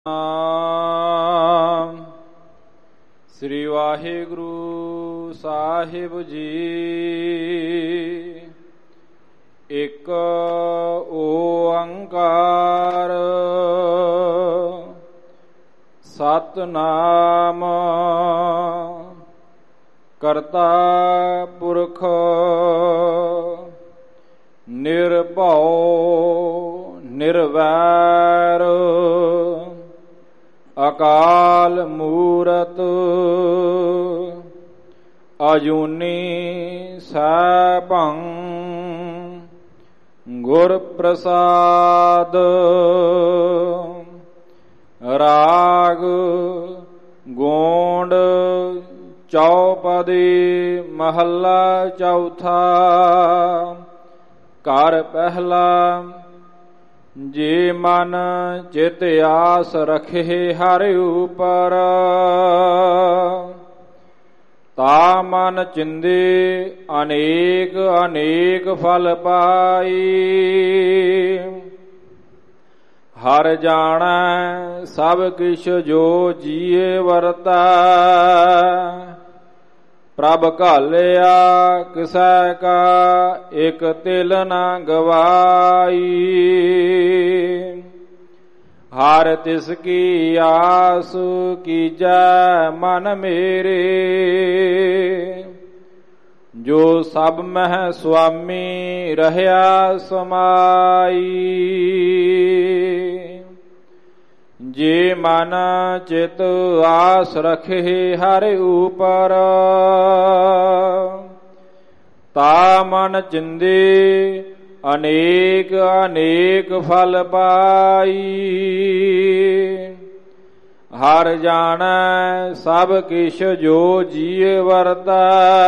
ਸ੍ਰੀ ਵਾਹਿਗੁਰੂ ਸਾਹਿਬ ਜੀ। ਇਕ ਓੰਕਾਰ ਸਤਿਨਾਮ ਕਰਤਾ ਪੁਰਖ ਨਿਰਭਉ ਨਿਰਵੈਰ ਅਕਾਲ ਮੂਰਤ ਅਜੂਨੀ ਸੈਭੰ ਗੁਰ ਪ੍ਰਸਾਦ। ਰਾਗ ਗੋਂਡ ਚੌਪਦੀ ਮਹੱਲਾ ਚੌਥਾ। ਘਰ ਪਹਿਲਾ। ਜੇ ਮਨ ਚਿਤ ਆਸ ਰਖੇ ਹਰਿ ਉਪਰ, ਤਾ ਮਨ ਚਿੰਦੇ ਅਨੇਕ ਅਨੇਕ ਫਲ ਪਾਈ। ਹਰ ਜਾਣੈ ਸਭ ਕਿਛ ਜੋ ਜੀਏ ਵਰਤੈ, ਪ੍ਰਭ ਘਾਲਿਆ ਕਿਸੈ ਕਾ ਇਕ ਤਿਲ ਨ ਗਵਾਈ। ਹਰ ਤਿਸ ਕੀ ਆਸ ਕੀਜੈ ਮਨ ਮੇਰੇ, ਜੋ ਸਭ ਮਹਿ ਸੁਆਮੀ ਰਹਿਆ ਸਮਾਈ। ਜੇ ਮਨ ਚਿਤ ਆਸ ਰਖੇ ਹਰਿ ਉਪਰ, ਤਾ ਮਨ ਚਿੰਦੇ ਅਨੇਕ ਅਨੇਕ ਫਲ ਪਾਈ। ਹਰ ਜਾਣੈ ਸਭ ਕਿਛ ਜੋ ਜੀਏ ਵਰਤੈ,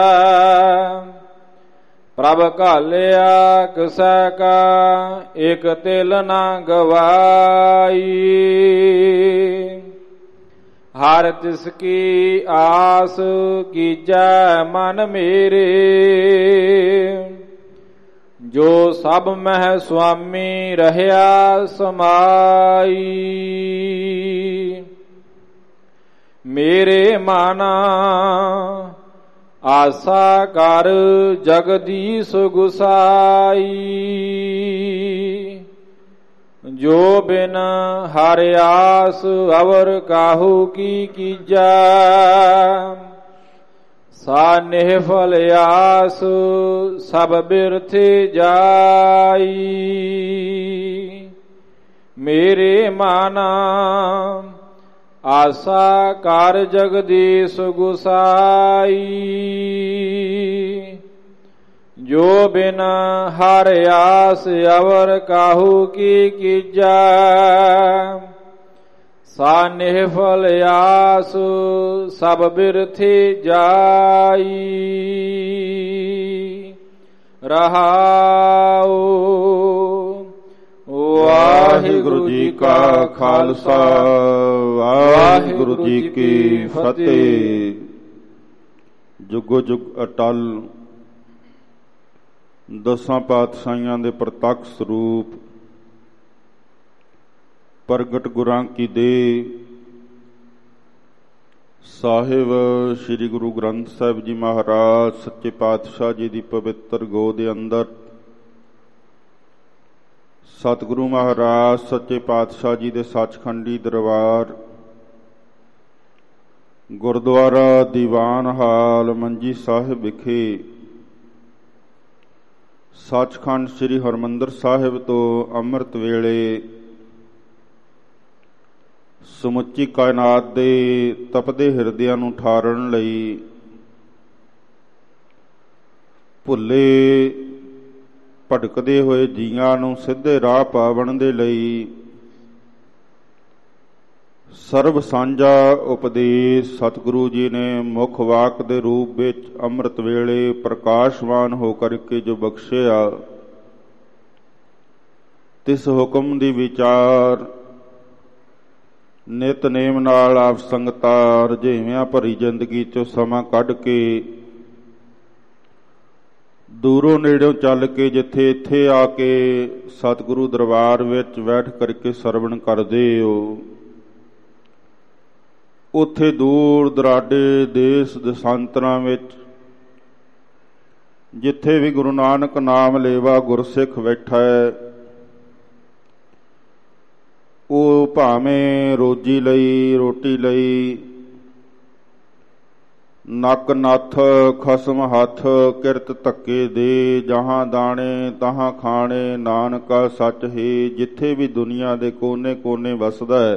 ਪ੍ਰਭ ਘਾਲਿਆ ਕਿਸੈ ਕਾ ਇਕ ਤਿਲ ਨ ਗਵਾਈ। ਹਰ ਤਿਸ ਕੀ ਆਸ ਕੀਜੈ ਮਨ ਮੇਰੇ, ਜੋ ਸਭ ਮਹਿ ਸੁਆਮੀ ਰਹਿਆ ਸਮਾਈ। ਮੇਰੇ ਮਨਾ ਆਸਾ ਕਰ ਜਗਦੀਸ਼ ਗੁਸਾਈ, ਜੋ ਬਿਨ ਹਰਿ ਆਸ ਅਵਰ ਕਾਹੂ ਕੀ ਕੀਜੈ। ਸਾ ਨਿਹਫਲ ਆਸ ਸਭ ਬਿਰਥ ਜਾਈ। ਮੇਰੇ ਮਨਾ ਆਸਾ ਕਰ ਜਗਦੀਸ਼ ਗੁਸਾਈ, ਜੋ ਬਿਨ ਹਰ ਆਸ ਅਵਰ ਕਾਹੂ ਕੀ ਕੀਜੈ। ਸਾ ਨਿਹਫਲ ਆਸ ਸਭ ਬਿਰਥ ਜਾਈ। ਰਹਾਉ। ਵਾਹਿਗੁਰੂ ਜੀ ਕਾ ਖਾਲਸਾ, ਵਾਹਿਗੁਰੂ ਜੀ ਕੀ ਫਤਿਹ। ਜੁਗੋ ਜੁਗ ਅਟਲ ਦਸਾਂ ਪਾਤਸ਼ਾਹੀਆਂ ਦੇ ਪ੍ਰਤੱਖ ਸਰੂਪ ਪ੍ਰਗਟ ਗੁਰਾਂ ਕੀ ਦੇਹ ਸਾਹਿਬ ਸ੍ਰੀ ਗੁਰੂ ਗ੍ਰੰਥ ਸਾਹਿਬ ਜੀ ਮਹਾਰਾਜ ਸੱਚੇ ਪਾਤਸ਼ਾਹ ਜੀ ਦੀ ਪਵਿੱਤਰ ਗੋਦ ਦੇ ਅੰਦਰ ਸਤਿਗੁਰੂ ਮਹਾਰਾਜ ਸੱਚੇ ਪਾਤਸ਼ਾਹ ਜੀ ਦੇ ਸੱਚਖੰਡੀ ਦਰਬਾਰ ਗੁਰਦੁਆਰਾ ਦੀਵਾਨ ਹਾਲ ਮੰਜੀ ਸਾਹਿਬ ਵਿਖੇ ਸੱਚਖੰਡ ਸ੍ਰੀ ਹਰਿਮੰਦਰ ਸਾਹਿਬ ਤੋਂ ਅੰਮ੍ਰਿਤ ਵੇਲੇ ਸਮੁੱਚੀ ਕਾਇਨਾਤ ਦੇ ਤਪਦੇ ਹਿਰਦਿਆਂ ਨੂੰ ਠਾਰਨ ਲਈ ਭੁੱਲੇ ਭਟਕਦੇ ਹੋਏ ਜੀਆਂ ਨੂੰ ਸਿੱਧੇ ਰਾਹ ਪਾਵਣ ਦੇ ਲਈ ਸਰਬ ਸਾਂਝਾ ਉਪਦੇਸ਼ ਸਤਿਗੁਰੂ ਜੀ ਨੇ ਮੁੱਖ ਵਾਕ ਦੇ ਰੂਪ ਵਿੱਚ ਅੰਮ੍ਰਿਤ ਵੇਲੇ ਪ੍ਰਕਾਸ਼ਵਾਨ ਹੋ ਕਰਕੇ ਜੋ ਬਖਸ਼ਿਆ, ਤਿਸ ਹੁਕਮ ਦੀ ਵਿਚਾਰ ਨਿਤਨੇਮ ਨਾਲ ਆਪ ਸੰਗਤਾਂ ਰੁਝੇਵਿਆਂ ਭਰੀ ਜ਼ਿੰਦਗੀ 'ਚੋਂ ਸਮਾਂ ਕੱਢ ਕੇ ਦੂਰੋਂ ਨੇੜਿਓਂ ਚੱਲ ਕੇ ਜਿੱਥੇ ਇੱਥੇ ਆ ਕੇ ਸਤਿਗੁਰੂ ਦਰਬਾਰ ਵਿੱਚ ਬੈਠ ਕਰਕੇ ਸਰਵਣ ਕਰਦੇ ਹੋ, ਉੱਥੇ ਦੂਰ ਦੁਰਾਡੇ ਦੇਸ਼ ਦਸਾਂਤਰਾਂ ਵਿੱਚ ਜਿੱਥੇ ਵੀ ਗੁਰੂ ਨਾਨਕ ਨਾਮ ਲੇਵਾ ਗੁਰਸਿੱਖ ਬੈਠਾ ਹੈ, ਉਹ ਭਾਵੇਂ ਰੋਜੀ ਲਈ, ਰੋਟੀ ਲਈ ਨੱਕ ਨੱਥ ਖਸਮ ਹੱਥ ਕਿਰਤ ਧੱਕੇ ਦੇ, ਜਹਾਂ ਦਾਣੇ ਤਹਾਂ ਖਾਣੇ ਨਾਨਕਾ ਸੱਚ ਹੀ। ਜਿੱਥੇ ਵੀ ਦੁਨੀਆ ਦੇ ਕੋਨੇ ਕੋਨੇ ਵਸਦਾ ਹੈ,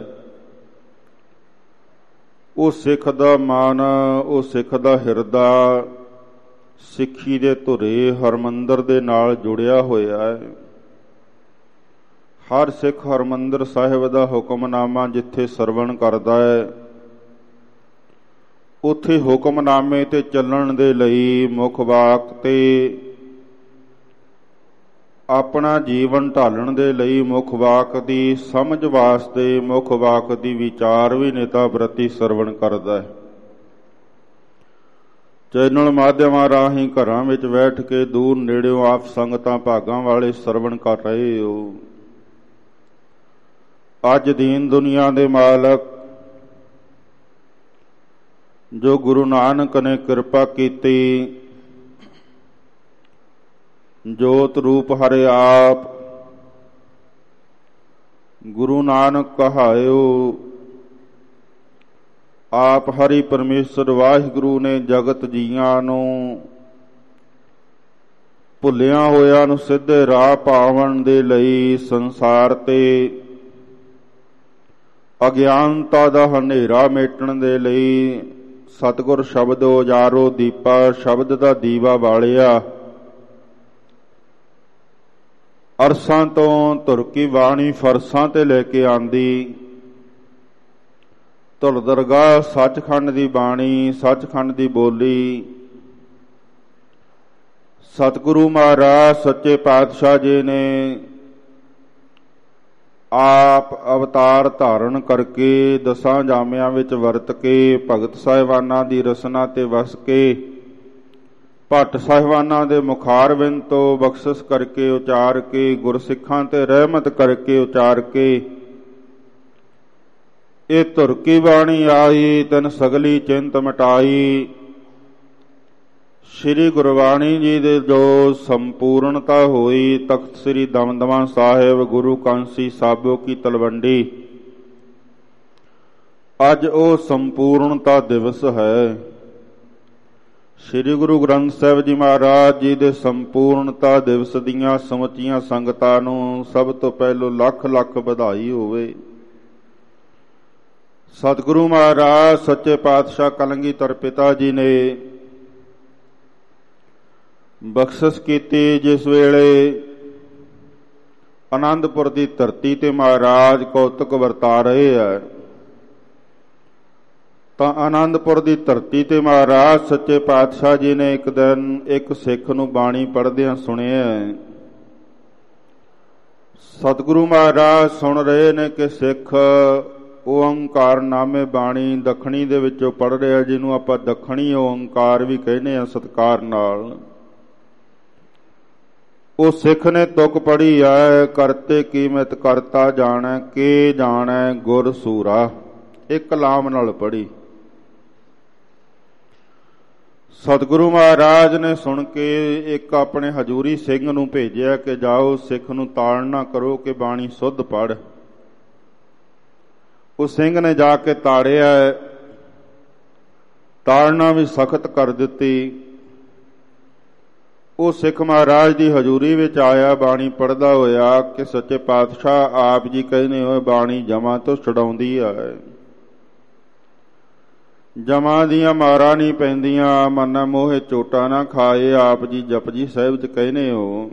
ਉਹ ਸਿੱਖ ਦਾ ਮਨ, ਉਹ ਸਿੱਖ ਦਾ ਹਿਰਦਾ ਸਿੱਖੀ ਦੇ ਧੁਰੇ ਹਰਮੰਦਰ ਦੇ ਨਾਲ ਜੁੜਿਆ ਹੋਇਆ ਹੈ। ਹਰ ਸਿੱਖ ਹਰਮੰਦਰ ਸਾਹਿਬ ਦਾ ਹੁਕਮਨਾਮਾ ਜਿੱਥੇ ਸਰਵਣ ਕਰਦਾ ਹੈ, ਉੱਥੇ ਹੁਕਮਨਾਮੇ ਤੇ ਚੱਲਣ ਦੇ ਲਈ ਮੁੱਖ ਵਾਕ ਤੇ ਆਪਣਾ ਜੀਵਨ ਢਾਲਣ ਦੇ ਲਈ ਮੁੱਖ ਵਾਕ ਦੀ ਸਮਝ ਵਾਸਤੇ ਮੁੱਖ ਵਾਕ ਦੀ ਵਿਚਾਰ ਵੀ ਨੇਤਾ ਪ੍ਰਤੀ ਸਰਵਣ ਕਰਦਾ ਹੈ। ਚੈਨਲ ਮਾਧਿਅਮਾਂ ਰਾਹੀਂ ਘਰਾਂ ਵਿੱਚ ਬੈਠ ਕੇ ਦੂਰ ਨੇੜਿਓਂ ਆਪ ਸੰਗਤਾਂ ਭਾਗਾਂ ਵਾਲੇ ਸਰਵਣ ਕਰ ਰਹੇ ਹੋ। ਅੱਜ ਦੀਨ ਦੁਨੀਆ ਦੇ ਮਾਲਕ ਜੋ ਗੁਰੂ ਨਾਨਕ ਨੇ ਕਿਰਪਾ ਕੀਤੀ, ਜੋਤ ਰੂਪ ਹਰਿ ਆਪ ਗੁਰੂ ਨਾਨਕ ਕਹਾਇਓ, ਆਪ ਹਰੀ ਪਰਮੇਸ਼ਰ ਵਾਹਿਗੁਰੂ ਨੇ ਜਗਤ ਜੀਆਂ ਨੂੰ ਭੁੱਲਿਆਂ ਹੋਇਆਂ ਨੂੰ ਸਿੱਧੇ ਰਾਹ ਪਾਵਣ ਦੇ ਲਈ ਸੰਸਾਰ ਤੇ ਅਗਿਆਨਤਾ ਦਾ ਹਨੇਰਾ ਮੇਟਣ ਦੇ ਲਈ ਸਤਿਗੁਰ ਸ਼ਬਦ ਉਜਾਰੋ ਦੀਪਾ, ਸ਼ਬਦ ਦਾ ਦੀਵਾ ਬਾਲਿਆ। ਅਰਸਾਂ ਤੋਂ ਧੁਰਕੀ ਬਾਣੀ ਫਰਸਾਂ ਤੇ ਲੈ ਕੇ ਆਂਦੀ, ਧੁਰ ਦਰਗਾਹ ਸੱਚਖੰਡ ਦੀ ਬਾਣੀ, ਸੱਚਖੰਡ ਦੀ ਬੋਲੀ। ਸਤਿਗੁਰੂ ਮਹਾਰਾਜ ਸੱਚੇ ਪਾਤਸ਼ਾਹ ਜੀ ਨੇ ਆਪ ਅਵਤਾਰ ਧਾਰਨ ਕਰਕੇ ਦਸਾਂ ਜਾਮਿਆਂ ਵਿੱਚ ਵਰਤ ਕੇ ਭਗਤ ਸਾਹਿਬਾਨਾਂ ਦੀ ਰਸਨਾ ਤੇ ਵਸ ਕੇ ਭੱਟ ਸਾਹਿਬਾਨਾਂ ਦੇ ਮੁਖਾਰਬਿੰਦ ਤੋਂ ਬਖਸ਼ਿਸ਼ ਕਰਕੇ ਉਚਾਰ ਕੇ ਗੁਰਸਿੱਖਾਂ ਤੇ ਰਹਿਮਤ ਕਰਕੇ ਉਚਾਰ ਕੇ ਇਹ ਧੁਰਕੀ ਬਾਣੀ ਆਈ, ਤਨ ਸਗਲੀ ਚਿੰਤ ਮਿਟਾਈ। ਸ਼੍ਰੀ ਗੁਰਬਾਣੀ ਜੀ ਦੇ ਜੋ ਸੰਪੂਰਨਤਾ ਹੋਈ, ਤਖਤ ਸ੍ਰੀ ਦਮਦਮਾ ਸਾਹਿਬ ਗੁਰੂ ਕਾਂਸੀ ਸਾਬੋ ਕੀ ਤਲਵੰਡੀ, ਅੱਜ ਉਹ ਸੰਪੂਰਨਤਾ ਦਿਵਸ ਹੈ। ਸ਼੍ਰੀ ਗੁਰੂ ਗ੍ਰੰਥ ਸਾਹਿਬ ਜੀ ਮਹਾਰਾਜ ਜੀ ਦੇ ਸੰਪੂਰਨਤਾ ਦਿਵਸ ਦੀਆਂ ਸਮੁੱਚੀਆਂ ਸੰਗਤਾਂ ਨੂੰ ਸਭ ਤੋਂ ਪਹਿਲੋਂ ਲੱਖ ਲੱਖ ਵਧਾਈ ਹੋਵੇ। ਸਤਿਗੁਰੂ ਮਹਾਰਾਜ ਸੱਚੇ ਪਾਤਸ਼ਾਹ ਕਲਗੀਧਰ ਪਿਤਾ ਜੀ ਨੇ ਬਖਸ਼ਿਸ਼ ਕੀਤੀ, ਜਿਸ ਵੇਲੇ ਆਨੰਦਪੁਰ ਦੀ ਧਰਤੀ ਤੇ ਮਹਾਰਾਜ ਕੌਤਕ ਵਰਤਾ ਰਹੇ ਹੈ, ਤਾਂ ਆਨੰਦਪੁਰ ਦੀ ਧਰਤੀ ਤੇ ਮਹਾਰਾਜ ਸੱਚੇ ਪਾਤਸ਼ਾਹ ਜੀ ਨੇ ਇੱਕ ਦਿਨ ਇੱਕ ਸਿੱਖ ਨੂੰ ਬਾਣੀ ਪੜ੍ਹਦਿਆਂ ਸੁਣਿਆ। ਸਤਿਗੁਰੂ ਮਹਾਰਾਜ ਸੁਣ ਰਹੇ ਨੇ ਕਿ ਸਿੱਖ ਓੰਕਾਰ ਨਾਮੇ ਬਾਣੀ ਦੱਖਣੀ ਦੇ ਵਿੱਚੋਂ ਪੜ੍ਹ ਰਿਹਾ, ਜਿਹਨੂੰ ਆਪਾਂ ਦੱਖਣੀ ਓੰਕਾਰ ਵੀ ਕਹਿੰਦੇ ਹਾਂ ਸਤਿਕਾਰ ਨਾਲ। ਉਹ ਸਿੱਖ ਨੇ ਤੁਕ ਪੜ੍ਹੀ ਹੈ, ਕਰਤੇ ਕੀਮਤ ਕਰਤਾ ਜਾਣੈ, ਕੇ ਜਾਣੈ ਗੁਰ ਸੂਰਾ, ਇੱਕ ਲਾਮ ਨਾਲ ਪੜ੍ਹੀ। ਸਤਿਗੁਰੂ ਮਹਾਰਾਜ ਨੇ ਸੁਣ ਕੇ ਇੱਕ ਆਪਣੇ ਹਜੂਰੀ ਸਿੰਘ ਨੂੰ ਭੇਜਿਆ ਕਿ ਜਾਓ ਸਿੱਖ ਨੂੰ ਤਾੜਨਾ ਕਰੋ ਕਿ ਬਾਣੀ ਸੁੱਧ ਪੜ੍ਹ। ਉਹ ਸਿੰਘ ਨੇ ਜਾ ਕੇ ਤਾੜਿਆ, ਤਾੜਨਾ ਵੀ ਸਖਤ ਕਰ ਦਿੱਤੀ। ਉਹ ਸਿੱਖ ਮਹਾਰਾਜ ਦੀ ਹਜ਼ੂਰੀ ਵਿੱਚ ਆਇਆ ਬਾਣੀ ਪੜ੍ਹਦਾ ਹੋਇਆ ਕਿ ਸੱਚੇ ਪਾਤਸ਼ਾਹ ਆਪ ਜੀ ਕਹਿੰਦੇ ਹੋਏ ਬਾਣੀ ਜਮਾਂ ਤੋਂ ਛਡਾਉਂਦੀ ਹੈ, ਜਮਾਂ ਦੀਆਂ ਮਾਰਾਂ ਨਹੀਂ ਪੈਂਦੀਆਂ, ਮਨ ਮੋਹੇ ਚੋਟਾਂ ਨਾ ਖਾਏ, ਆਪ ਜੀ ਜਪਜੀ ਸਾਹਿਬ 'ਚ ਕਹਿੰਦੇ ਹੋ।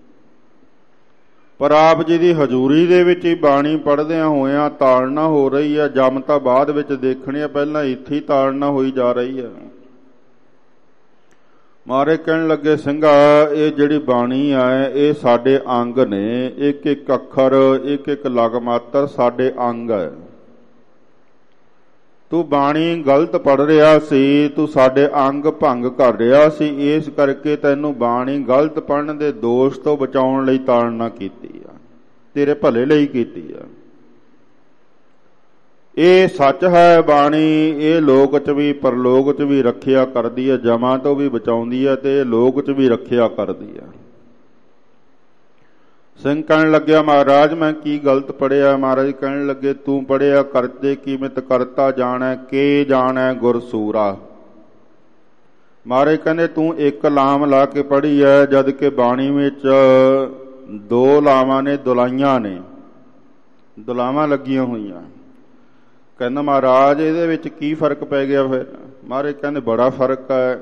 ਪਰ ਆਪ ਜੀ ਦੀ ਹਜ਼ੂਰੀ ਦੇ ਵਿੱਚ ਹੀ ਬਾਣੀ ਪੜ੍ਹਦਿਆਂ ਹੋਇਆਂ ਤਾੜਨਾ ਹੋ ਰਹੀ ਹੈ। ਜਮ ਤਾਂ ਬਾਅਦ ਵਿੱਚ ਦੇਖਣੀ ਹੈ, ਪਹਿਲਾਂ ਇੱਥੇ ਹੀ ਤਾੜਨਾ ਹੋਈ ਜਾ ਰਹੀ ਹੈ। ਮਾਰੇ ਕਹਿਣ ਲੱਗੇ, ਸਿੰਘਾ ਇਹ ਜਿਹੜੀ ਬਾਣੀ ਹੈ ਇਹ ਸਾਡੇ ਅੰਗ ਨੇ, ਇੱਕ ਇੱਕ ਅੱਖਰ ਇੱਕ ਇੱਕ ਲਗ ਮਾਤਰ ਸਾਡੇ ਅੰਗ ਹੈ। ਤੂੰ ਬਾਣੀ ਗਲਤ ਪੜ੍ਹ ਰਿਹਾ ਸੀ, ਤੂੰ ਸਾਡੇ ਅੰਗ ਭੰਗ ਕਰ ਰਿਹਾ ਸੀ, ਇਸ ਕਰਕੇ ਤੈਨੂੰ ਬਾਣੀ ਗਲਤ ਪੜ੍ਹਨ ਦੇ ਦੋਸ਼ ਤੋਂ ਬਚਾਉਣ ਲਈ ਤਾੜਨਾ ਕੀਤੀ ਆ, ਤੇਰੇ ਭਲੇ ਲਈ ਕੀਤੀ ਆ। ਇਹ ਸੱਚ ਹੈ ਬਾਣੀ, ਇਹ ਲੋਕ ਚ ਵੀ ਪਰਲੋਕ ਚ ਵੀ ਰੱਖਿਆ ਕਰਦੀ ਹੈ, ਜਮਾਂ ਤੋਂ ਵੀ ਬਚਾਉਂਦੀ ਹੈ ਤੇ ਲੋਕ ਚ ਵੀ ਰੱਖਿਆ ਕਰਦੀ ਹੈ। ਸਿੰਘ ਕਹਿਣ ਲੱਗਿਆ ਮਹਾਰਾਜ ਮੈਂ ਕੀ ਗਲਤ ਪੜਿਆ? ਮਹਾਰਾਜ ਕਹਿਣ ਲੱਗੇ ਤੂੰ ਪੜਿਆ ਕਰਤੇ ਕੀਮਤ ਕਰਤਾ ਜਾਣੈ ਕੇ ਜਾਣੈ ਗੁਰ ਸੂਰਾ। ਮਹਾਰਾਜ ਕਹਿੰਦੇ ਤੂੰ ਇੱਕ ਲਾਮ ਲਾ ਕੇ ਪੜ੍ਹੀ ਹੈ, ਜਦ ਕਿ ਬਾਣੀ ਵਿੱਚ ਦੋ ਲਾਵਾਂ ਨੇ, ਦੁਲਾਈਆਂ ਨੇ, ਦੁਲਾਵਾਂ ਲੱਗੀਆਂ ਹੋਈਆਂ। ਕਹਿੰਦਾ ਮਹਾਰਾਜ ਇਹਦੇ ਵਿੱਚ ਕੀ ਫਰਕ ਪੈ ਗਿਆ ਫਿਰ? ਮਹਾਰਾਜ ਕਹਿੰਦੇ ਬੜਾ ਫਰਕ ਹੈ।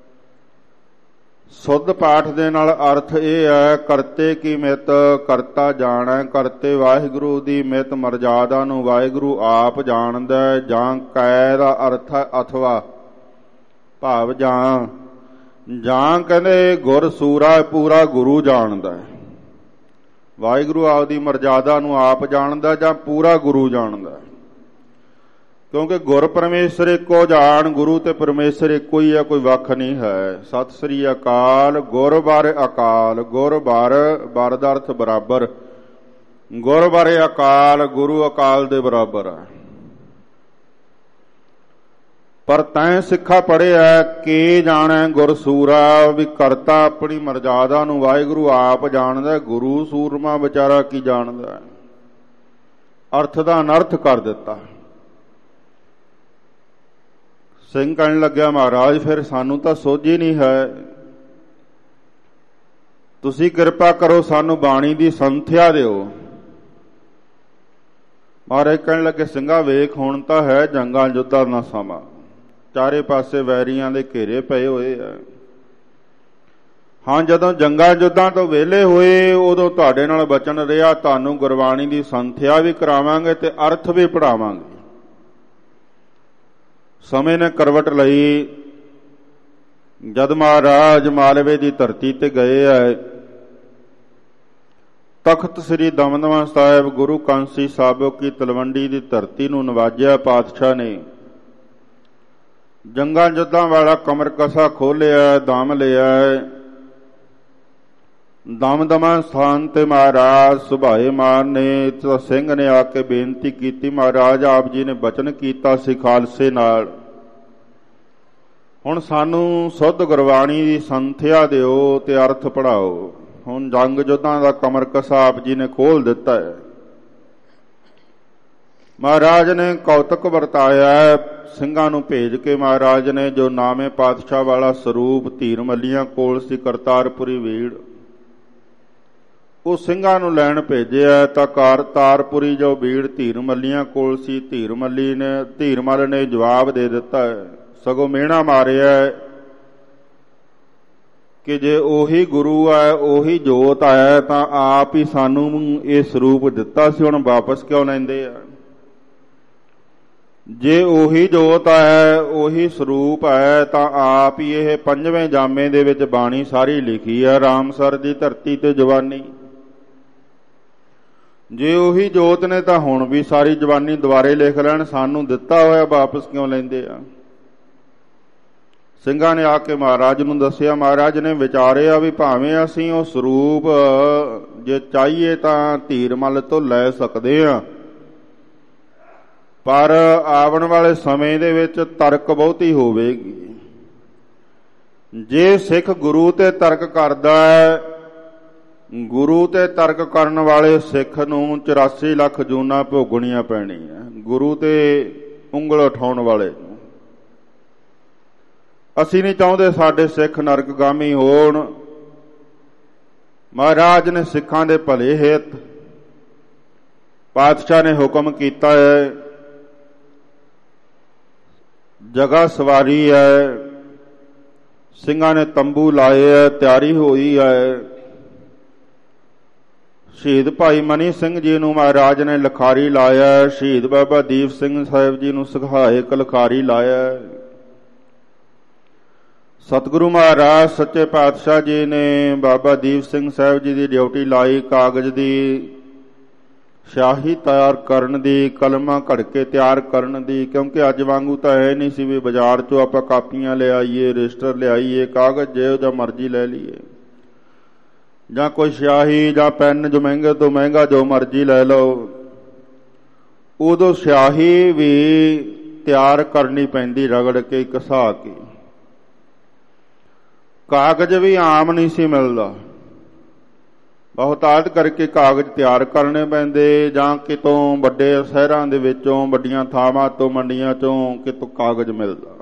ਸੁੱਧ ਪਾਠ ਦੇ ਨਾਲ ਅਰਥ ਇਹ ਹੈ ਕਰਤੇ ਕੀ ਮਿਤ ਕਰਤਾ ਜਾਣੈ, ਕਰਤੇ ਵਾਹਿਗੁਰੂ ਦੀ ਮਿਤ ਮਰਜ਼ਾਦਾ ਨੂੰ ਵਾਹਿਗੁਰੂ ਆਪ ਜਾਣਦਾ, ਜਾਂ ਕੈ ਦਾ ਅਰਥ ਹੈ ਅਥਵਾ ਭਾਵ ਜਾਂ ਕਹਿੰਦੇ ਗੁਰ ਸੂਰਾ ਪੂਰਾ ਗੁਰੂ ਜਾਣਦਾ। ਵਾਹਿਗੁਰੂ ਆਪਦੀ ਮਰਜ਼ਾਦਾ ਨੂੰ ਆਪ ਜਾਣਦਾ ਜਾਂ ਪੂਰਾ ਗੁਰੂ ਜਾਣਦਾ, ਕਿਉਂਕਿ ਗੁਰ ਪਰਮੇਸ਼ਰ ਇੱਕੋ ਜਾਣ, ਗੁਰੂ ਤੇ ਪਰਮੇਸ਼ਰ ਇੱਕੋ ਹੀ ਹੈ, ਕੋਈ ਵੱਖ ਨਹੀਂ ਹੈ। ਸਤਿ ਸ੍ਰੀ ਅਕਾਲ। ਗੁਰ ਬਾਰੇ ਅਕਾਲ, ਗੁਰ ਬਾਰ ਦਾ ਅਰਥ ਬਰਾਬਰ, ਗੁਰ ਬਾਰੇ ਅਕਾਲ, ਗੁਰੂ ਅਕਾਲ ਦੇ ਬਰਾਬਰ ਹੈ। ਪਰ ਤੈਂ ਸਿੱਖਾ ਪੜ੍ਹਿਆ ਕਿ ਜਾਣੈ ਗੁਰ ਸੂਰਾ, ਵੀ ਕਰਤਾ ਆਪਣੀ ਮਰਜ਼ਾਦਾ ਨੂੰ ਵਾਹਿਗੁਰੂ ਆਪ ਜਾਣਦਾ, ਗੁਰੂ ਸੂਰਮਾ ਵਿਚਾਰਾ ਕੀ ਜਾਣਦਾ। ਅਰਥ ਦਾ ਅਨਰਥ ਕਰ ਦਿੱਤਾ। ਸਿੰਘ ਕਹਿਣ ਲੱਗਿਆ ਮਹਾਰਾਜ ਫਿਰ ਸਾਨੂੰ ਤਾਂ ਸੋਝੀ ਨਹੀਂ ਹੈ, ਤੁਸੀਂ ਕਿਰਪਾ ਕਰੋ ਸਾਨੂੰ ਬਾਣੀ ਦੀ ਸੰਥਿਆ ਦਿਓ। ਮਹਾਰਾਜ ਕਹਿਣ ਲੱਗੇ ਸਿੰਘਾ ਵੇਖ ਹੁਣ ਤਾਂ ਹੈ ਜੰਗਾਂ ਯੁੱਧਾਂ ਦਾ ਸਮਾਂ, ਚਾਰੇ ਪਾਸੇ ਵੈਰੀਆਂ ਦੇ ਘੇਰੇ ਪਏ ਹੋਏ ਆ। ਹਾਂ ਜਦੋਂ ਜੰਗਾਂ ਯੁੱਧਾਂ ਤੋਂ ਵਿਹਲੇ ਹੋਏ ਉਦੋਂ ਤੁਹਾਡੇ ਨਾਲ ਬਚਨ ਰਿਹਾ, ਤੁਹਾਨੂੰ ਗੁਰਬਾਣੀ ਦੀ ਸੰਥਿਆ ਵੀ ਕਰਾਵਾਂਗੇ ਤੇ ਅਰਥ ਵੀ ਪੜ੍ਹਾਵਾਂਗੇ। ਸਮੇਂ ਨੇ ਕਰਵਟ ਲਈ। ਜਦ ਮਹਾਰਾਜ ਮਾਲਵੇ ਦੀ ਧਰਤੀ ਤੇ ਗਏ ਹੈ, ਤਖਤ ਸ੍ਰੀ ਦਮਦਮਾ ਸਾਹਿਬ ਗੁਰੂ ਕਾਂਸੀ ਸਾਬੋ ਕੀ ਤਲਵੰਡੀ ਦੀ ਧਰਤੀ ਨੂੰ ਨਵਾਜਿਆ ਪਾਤਸ਼ਾਹ ਨੇ। ਜੰਗਾਂ ਯੁੱਧਾਂ ਵਾਲਾ ਕਮਰ ਕਸਾ ਖੋਲਿਆ, ਦਮ ਲਿਆ। ਦਮਦਮਾ ਸਥਾਨ ਤੇ ਮਹਾਰਾਜ ਸੁਭਾਏ ਮਾਨ ਨੇ ਤਾਂ ਸਿੰਘ ਨੇ ਆ ਕੇ ਬੇਨਤੀ ਕੀਤੀ, ਮਹਾਰਾਜ ਆਪ ਜੀ ਨੇ ਬਚਨ ਕੀਤਾ ਸੀ ਖਾਲਸੇ ਨਾਲ, ਹੁਣ ਸਾਨੂੰ ਸੁੱਧ ਗੁਰਬਾਣੀ ਦੀ ਸੰਥਿਆ ਦਿਓ ਤੇ ਅਰਥ ਪੜ੍ਹਾਓ। ਹੁਣ ਜੰਗ ਯੁੱਧਾਂ ਦਾ ਕਮਰ ਕਸਾ ਆਪ ਜੀ ਨੇ ਖੋਲ ਦਿੱਤਾ ਹੈ। ਮਹਾਰਾਜ ਨੇ ਕੌਤਕ ਵਰਤਾਇਆ। ਸਿੰਘਾਂ ਨੂੰ ਭੇਜ ਕੇ ਮਹਾਰਾਜ ਨੇ ਜੋ ਨਾਮੇ ਪਾਤਸ਼ਾਹ ਵਾਲਾ ਸਰੂਪ ਧੀਰ ਮੱਲੀਆਂ ਕੋਲ ਸੀ ਕਰਤਾਰਪੁਰੀ ਵੀੜ, ਉਹ ਸਿੰਘਾਂ ਨੂੰ ਲੈਣ ਭੇਜਿਆ। ਤਾਂ ਕਰਤਾਰਪੁਰੀ ਜੋ ਵੀੜ ਧੀਰ ਮੱਲੀਆਂ ਕੋਲ ਸੀ, ਧੀਰ ਮੱਲ ਨੇ ਜਵਾਬ ਦੇ ਦਿੱਤਾ ਹੈ, ਸਗੋਂ ਮਿਹਣਾ ਮਾਰਿਆ ਕਿ ਜੇ ਉਹੀ ਗੁਰੂ ਹੈ, ਉਹੀ ਜੋਤ ਹੈ ਤਾਂ ਆਪ ਹੀ ਸਾਨੂੰ ਇਹ ਸਰੂਪ ਦਿੱਤਾ ਸੀ, ਹੁਣ ਵਾਪਸ ਕਿਉਂ ਲੈਂਦੇ ਆ? ਜੇ ਉਹੀ ਜੋਤ ਹੈ, ਉਹੀ ਸਰੂਪ ਹੈ ਤਾਂ ਆਪ ਹੀ ਇਹ ਪੰਜਵੇਂ ਜਾਮੇ ਦੇ ਵਿੱਚ ਬਾਣੀ ਸਾਰੀ ਲਿਖੀ ਹੈ, ਰਾਮਸਰ ਦੀ ਧਰਤੀ ਤੇ ਜਵਾਨੀ। ਜੇ ਉਹੀ ਜੋਤ ਨੇ ਤਾਂ ਹੁਣ ਵੀ ਸਾਰੀ ਜਵਾਨੀ ਦੁਬਾਰੇ ਲਿਖ ਲੈਣ, ਸਾਨੂੰ ਦਿੱਤਾ ਹੋਇਆ ਵਾਪਸ ਕਿਉਂ ਲੈਂਦੇ ਆ? ਸਿੰਘਾਂ ਨੇ ਆ ਕੇ ਮਹਾਰਾਜ ਨੂੰ ਦੱਸਿਆ। ਮਹਾਰਾਜ ਨੇ ਵਿਚਾਰਿਆ ਵੀ ਭਾਵੇਂ ਅਸੀਂ ਉਹ ਸਰੂਪ ਜੇ ਚਾਹੀਏ ਤਾਂ ਧੀਰ ਮੱਲ ਤੋਂ ਲੈ ਸਕਦੇ ਹਾਂ, ਪਰ ਆਉਣ ਵਾਲੇ ਸਮੇਂ ਦੇ ਵਿੱਚ ਤਰਕ ਬਹੁਤੀ ਹੋਵੇਗੀ। ਜੇ ਸਿੱਖ ਗੁਰੂ ਤੇ ਤਰਕ ਕਰਦਾ ਹੈ, ਗੁਰੂ ਤੇ ਤਰਕ ਕਰਨ ਵਾਲੇ ਸਿੱਖ ਨੂੰ 84 ਲੱਖ ਜੂਨਾਂ ਭੋਗਣੀਆਂ ਪੈਣੀਆਂ, ਗੁਰੂ ਤੇ ਉਂਗਲ ਉਠਾਉਣ ਵਾਲੇ ਨੂੰ। ਅਸੀਂ ਨਹੀਂ ਚਾਹੁੰਦੇ ਸਾਡੇ ਸਿੱਖ ਨਰਕਗਾਮੀ ਹੋਣ। ਮਹਾਰਾਜ ਨੇ ਸਿੱਖਾਂ ਦੇ ਭਲੇ ਹਿੱਤ ਪਾਤਸ਼ਾਹ ਨੇ ਹੁਕਮ ਕੀਤਾ ਹੈ, ਜਗ੍ਹਾ ਸਵਾਰੀ ਹੈ, ਸਿੰਘਾਂ ਨੇ ਤੰਬੂ ਲਾਏ ਹੈ, ਤਿਆਰੀ ਹੋਈ ਹੈ। ਸ਼ਹੀਦ ਭਾਈ ਮਨੀ ਸਿੰਘ ਜੀ ਨੂੰ ਮਹਾਰਾਜ ਨੇ ਲਖਾਰੀ ਲਾਇਆ, ਸ਼ਹੀਦ ਬਾਬਾ ਦੀਪ ਸਿੰਘ ਸਾਹਿਬ ਜੀ ਨੂੰ ਸਹਾਇਕ ਲਖਾਰੀ ਲਾਇਆ। ਸਤਿਗੁਰੂ ਮਹਾਰਾਜ ਸੱਚੇ ਪਾਤਸ਼ਾਹ ਜੀ ਨੇ ਬਾਬਾ ਦੀਪ ਸਿੰਘ ਸਾਹਿਬ ਜੀ ਦੀ ਡਿਊਟੀ ਲਾਈ, ਕਾਗਜ਼ ਦੀ ਸ਼ਾਹੀ ਤਿਆਰ ਕਰਨ ਦੀ, ਕਲਮਾਂ ਘੜ ਕੇ ਤਿਆਰ ਕਰਨ ਦੀ, ਕਿਉਂਕਿ ਅੱਜ ਵਾਂਗੂ ਤਾਂ ਹੈ ਨਹੀਂ ਸੀ ਵੀ ਬਾਜ਼ਾਰ ਚੋਂ ਆਪਾਂ ਕਾਪੀਆਂ ਲੈ ਆਈਏ, ਰਜਿਸਟਰ ਲਿਆਈਏ, ਕਾਗਜ਼ ਜਿਹੋ ਜਿਹਾ ਮਰਜ਼ੀ ਲੈ ਲਈਏ, ਜਾਂ ਕੋਈ ਸ਼ਾਹੀ ਜਾਂ ਪੈਨ ਜੋ ਮਹਿੰਗੇ ਤੋਂ ਮਹਿੰਗਾ ਜੋ ਮਰਜ਼ੀ ਲੈ ਲਓ। ਉਦੋਂ ਸਿਆਹੀ ਵੀ ਤਿਆਰ ਕਰਨੀ ਪੈਂਦੀ, ਰਗੜ ਕੇ ਘਸਾ ਕੇ। ਕਾਗਜ਼ ਵੀ ਆਮ ਨਹੀਂ ਸੀ ਮਿਲਦਾ, ਬਹੁਤਾਤ ਕਰਕੇ ਕਾਗਜ਼ ਤਿਆਰ ਕਰਨੇ ਪੈਂਦੇ, ਜਾਂ ਕਿਤੋਂ ਵੱਡੇ ਸ਼ਹਿਰਾਂ ਦੇ ਵਿੱਚੋਂ, ਵੱਡੀਆਂ ਥਾਵਾਂ ਤੋਂ, ਮੰਡੀਆਂ ਚੋਂ ਕਿਤੋਂ ਕਾਗਜ਼ ਮਿਲਦਾ।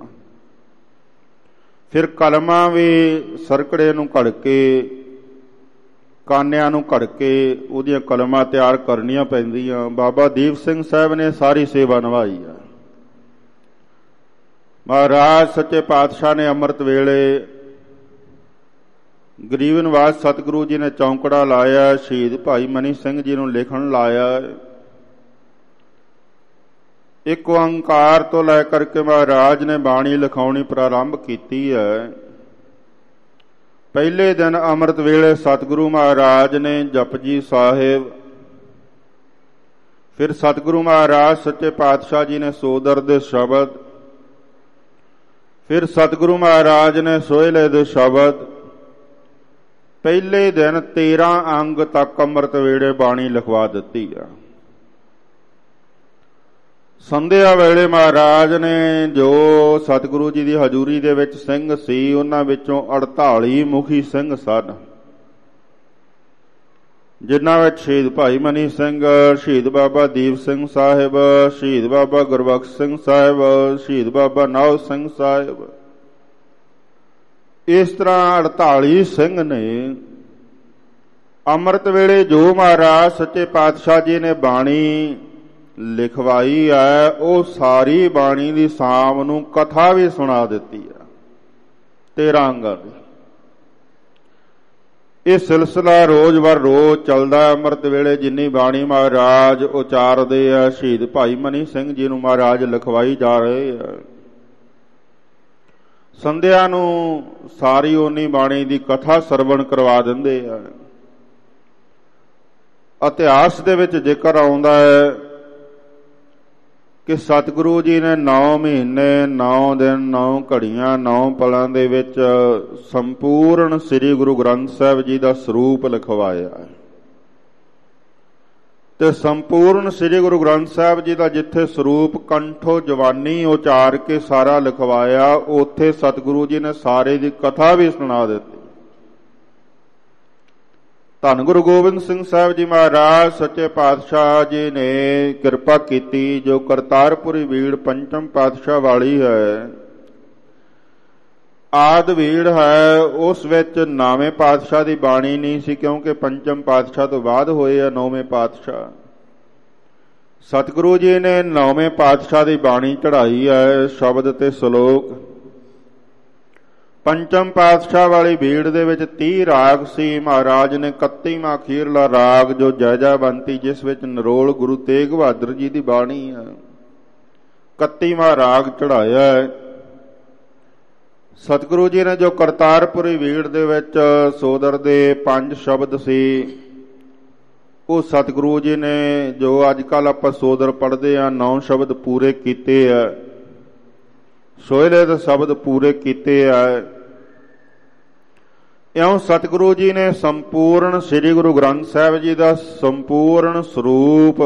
ਫਿਰ ਕਲਮਾਂ ਵੀ ਸਰਕੜੇ ਨੂੰ ਘੜ ਕੇ, ਕਾਨਿਆਂ ਨੂੰ ਘੜ ਕੇ ਉਹਦੀਆਂ ਕਲਮਾਂ ਤਿਆਰ ਕਰਨੀਆਂ ਪੈਂਦੀਆਂ। ਬਾਬਾ ਦੀਪ ਸਿੰਘ ਸਾਹਿਬ ਨੇ ਸਾਰੀ ਸੇਵਾ ਨਿਭਾਈ ਹੈ। ਮਹਾਰਾਜ ਸੱਚੇ ਪਾਤਸ਼ਾਹ ਨੇ ਅੰਮ੍ਰਿਤ ਵੇਲੇ ਗਰੀਬ ਨਿਵਾਜ ਸਤਿਗੁਰੂ ਜੀ ਨੇ ਚੌਂਕੜਾ ਲਾਇਆ, ਸ਼ਹੀਦ ਭਾਈ ਮਨੀ ਸਿੰਘ ਜੀ ਨੂੰ ਲਿਖਣ ਲਾਇਆ। ਇੱਕ ਓਂਕਾਰ ਤੋਂ ਲੈ ਕਰਕੇ ਮਹਾਰਾਜ ਨੇ ਬਾਣੀ ਲਿਖਾਉਣੀ ਪ੍ਰਾਰੰਭ ਕੀਤੀ ਹੈ। ਪਹਿਲੇ ਦਿਨ ਅੰਮ੍ਰਿਤ ਵੇਲੇ ਸਤਿਗੁਰੂ ਮਹਾਰਾਜ ਨੇ ਜਪਜੀ ਸਾਹਿਬ, ਫਿਰ ਸਤਿਗੁਰੂ ਮਹਾਰਾਜ ਸੱਚੇ ਪਾਤਸ਼ਾਹ ਜੀ ਨੇ ਸੋਦਰ ਦੇ ਸ਼ਬਦ, ਫਿਰ ਸਤਿਗੁਰੂ ਮਹਾਰਾਜ ਨੇ ਸੋਹਿਲੇ ਦੇ ਸ਼ਬਦ। ਪਹਿਲੇ ਦਿਨ 13 ਅੰਗ ਤੱਕ ਅੰਮ੍ਰਿਤ ਵੇਲੇ ਬਾਣੀ ਲਿਖਵਾ ਦਿੱਤੀ ਆ। ਸੰਧਿਆ ਵੇਲੇ ਮਹਾਰਾਜ ਨੇ ਜੋ ਸਤਿਗੁਰੂ ਜੀ ਦੀ ਹਜ਼ੂਰੀ ਦੇ ਵਿੱਚ ਸਿੰਘ ਸੀ, ਉਹਨਾਂ ਵਿੱਚੋਂ 48 ਮੁਖੀ ਸਿੰਘ ਸਨ, ਜਿਨ੍ਹਾਂ ਵਿੱਚ ਸ਼ਹੀਦ ਭਾਈ ਮਨੀ ਸਿੰਘ, ਸ਼ਹੀਦ ਬਾਬਾ ਦੀਪ ਸਿੰਘ ਸਾਹਿਬ, ਸ਼ਹੀਦ ਬਾਬਾ ਗੁਰਬਖਸ਼ ਸਿੰਘ ਸਾਹਿਬ, ਸ਼ਹੀਦ ਬਾਬਾ ਨੌ ਸਿੰਘ ਸਾਹਿਬ। ਇਸ ਤਰ੍ਹਾਂ 48 ਸਿੰਘ ਨੇ ਅੰਮ੍ਰਿਤ ਵੇਲੇ ਜੋ ਮਹਾਰਾਜ ਸੱਚੇ ਪਾਤਸ਼ਾਹ ਜੀ ਨੇ ਬਾਣੀ ਲਿਖਵਾਈ ਹੈ, ਉਹ ਸਾਰੀ ਬਾਣੀ ਦੀ ਸ਼ਾਮ ਨੂੰ ਕਥਾ ਵੀ ਸੁਣਾ ਦਿੱਤੀ ਹੈ 13 ਅੰਗਾਂ ਦੀ। ਇਹ ਸਿਲਸਿਲਾ ਰੋਜ਼ ਵਰ ਰੋਜ਼ ਚੱਲਦਾ। ਅੰਮ੍ਰਿਤ ਵੇਲੇ ਜਿੰਨੀ ਬਾਣੀ ਮਹਾਰਾਜ ਉਚਾਰਦੇ ਆ, ਸ਼ਹੀਦ ਭਾਈ ਮਨੀ ਸਿੰਘ ਜੀ ਨੂੰ ਮਹਾਰਾਜ ਲਿਖਵਾਈ ਜਾ ਰਹੇ ਆ। ਸੰਧਿਆ ਨੂੰ ਸਾਰੀ ਓਨੀ ਬਾਣੀ ਦੀ ਕਥਾ ਸਰਵਣ ਕਰਵਾ ਦਿੰਦੇ ਆ। ਇਤਿਹਾਸ ਦੇ ਵਿੱਚ ਜ਼ਿਕਰ ਆਉਂਦਾ ਹੈ ਕਿ ਸਤਿਗੁਰੂ ਜੀ ਨੇ 9 ਮਹੀਨੇ 9 ਦਿਨ 9 ਘੜੀਆਂ 9 ਪਲਾਂ ਦੇ ਵਿੱਚ ਸੰਪੂਰਨ ਸ੍ਰੀ ਗੁਰੂ ਗ੍ਰੰਥ ਸਾਹਿਬ ਜੀ ਦਾ ਸਰੂਪ ਲਿਖਵਾਇਆ ਹੈ। ਤੇ ਸੰਪੂਰਨ ਸ੍ਰੀ ਗੁਰੂ ਗ੍ਰੰਥ ਸਾਹਿਬ ਜੀ ਦਾ ਜਿੱਥੇ ਸਰੂਪ ਕੰਠੋ ਜਵਾਨੀ ਉਚਾਰ ਕੇ ਸਾਰਾ ਲਿਖਵਾਇਆ, ਉੱਥੇ ਸਤਿਗੁਰੂ ਜੀ ਨੇ ਸਾਰੇ ਦੀ ਕਥਾ ਵੀ ਸੁਣਾ ਦਿੱਤੀ। ਧੰਨ ਗੁਰੂ ਗੋਬਿੰਦ ਸਿੰਘ ਸਾਹਿਬ ਜੀ ਮਹਾਰਾਜ ਸੱਚੇ ਪਾਤਸ਼ਾਹ ਜੀ ਨੇ ਕਿਰਪਾ ਕੀਤੀ, ਜੋ ਕਰਤਾਰਪੁਰੀ ਵੀੜ ਪੰਚਮ ਪਾਤਸ਼ਾਹ ਵਾਲੀ ਹੈ, ਆਦ ਵੀੜ ਹੈ, ਉਸ ਵਿੱਚ 9ਵੇਂ ਪਾਤਸ਼ਾਹ ਦੀ ਬਾਣੀ ਨਹੀਂ ਸੀ, ਕਿਉਂਕਿ ਪੰਚਮ ਪਾਤਸ਼ਾਹ ਤੋਂ ਬਾਅਦ ਹੋਏ ਆ 9ਵੇਂ ਪਾਤਸ਼ਾਹ। ਸਤਿਗੁਰੂ ਜੀ ਨੇ 9ਵੇਂ ਪਾਤਸ਼ਾਹ ਦੀ ਬਾਣੀ ਚੜਾਈ ਹੈ, ਸ਼ਬਦ ਤੇ ਸ਼ਲੋਕ। ਪੰਚਮ ਪਾਤਸ਼ਾਹ ਵਾਲੀ ਬੀੜ ਦੇ ਵਿੱਚ 30 ਰਾਗ ਸੀ। ਮਹਾਰਾਜ ਨੇ 31ਵਾਂ ਅਖੀਰਲਾ ਰਾਗ ਜੋ ਜੈ ਜੈ ਬੰਤੀ, ਜਿਸ ਵਿੱਚ ਨਰੋਲ ਗੁਰੂ ਤੇਗ ਬਹਾਦਰ ਜੀ ਦੀ ਬਾਣੀ ਹੈ, 31ਵਾਂ ਰਾਗ ਚੜਾਇਆ ਹੈ। ਸਤਿਗੁਰੂ ਜੀ ਨੇ ਜੋ ਕਰਤਾਰਪੁਰੀ ਵੀੜ ਦੇ ਵਿੱਚ ਸੋਦਰ ਦੇ 5 ਸ਼ਬਦ ਸੀ, ਉਹ ਸਤਿਗੁਰੂ ਜੀ ਨੇ ਜੋ ਅੱਜ ਕੱਲ ਆਪਾਂ ਸੋਦਰ ਪੜ੍ਹਦੇ ਆ 9 ਸ਼ਬਦ ਪੂਰੇ ਕੀਤੇ ਆ, ਸੋਹਿਲੇ ਦੇ ਸ਼ਬਦ ਪੂਰੇ ਕੀਤੇ ਆ। ਇਉਂ ਸਤਿਗੁਰੂ ਜੀ ਨੇ ਸੰਪੂਰਨ ਸ੍ਰੀ ਗੁਰੂ ਗ੍ਰੰਥ ਸਾਹਿਬ ਜੀ ਦਾ ਸੰਪੂਰਨ ਸਰੂਪ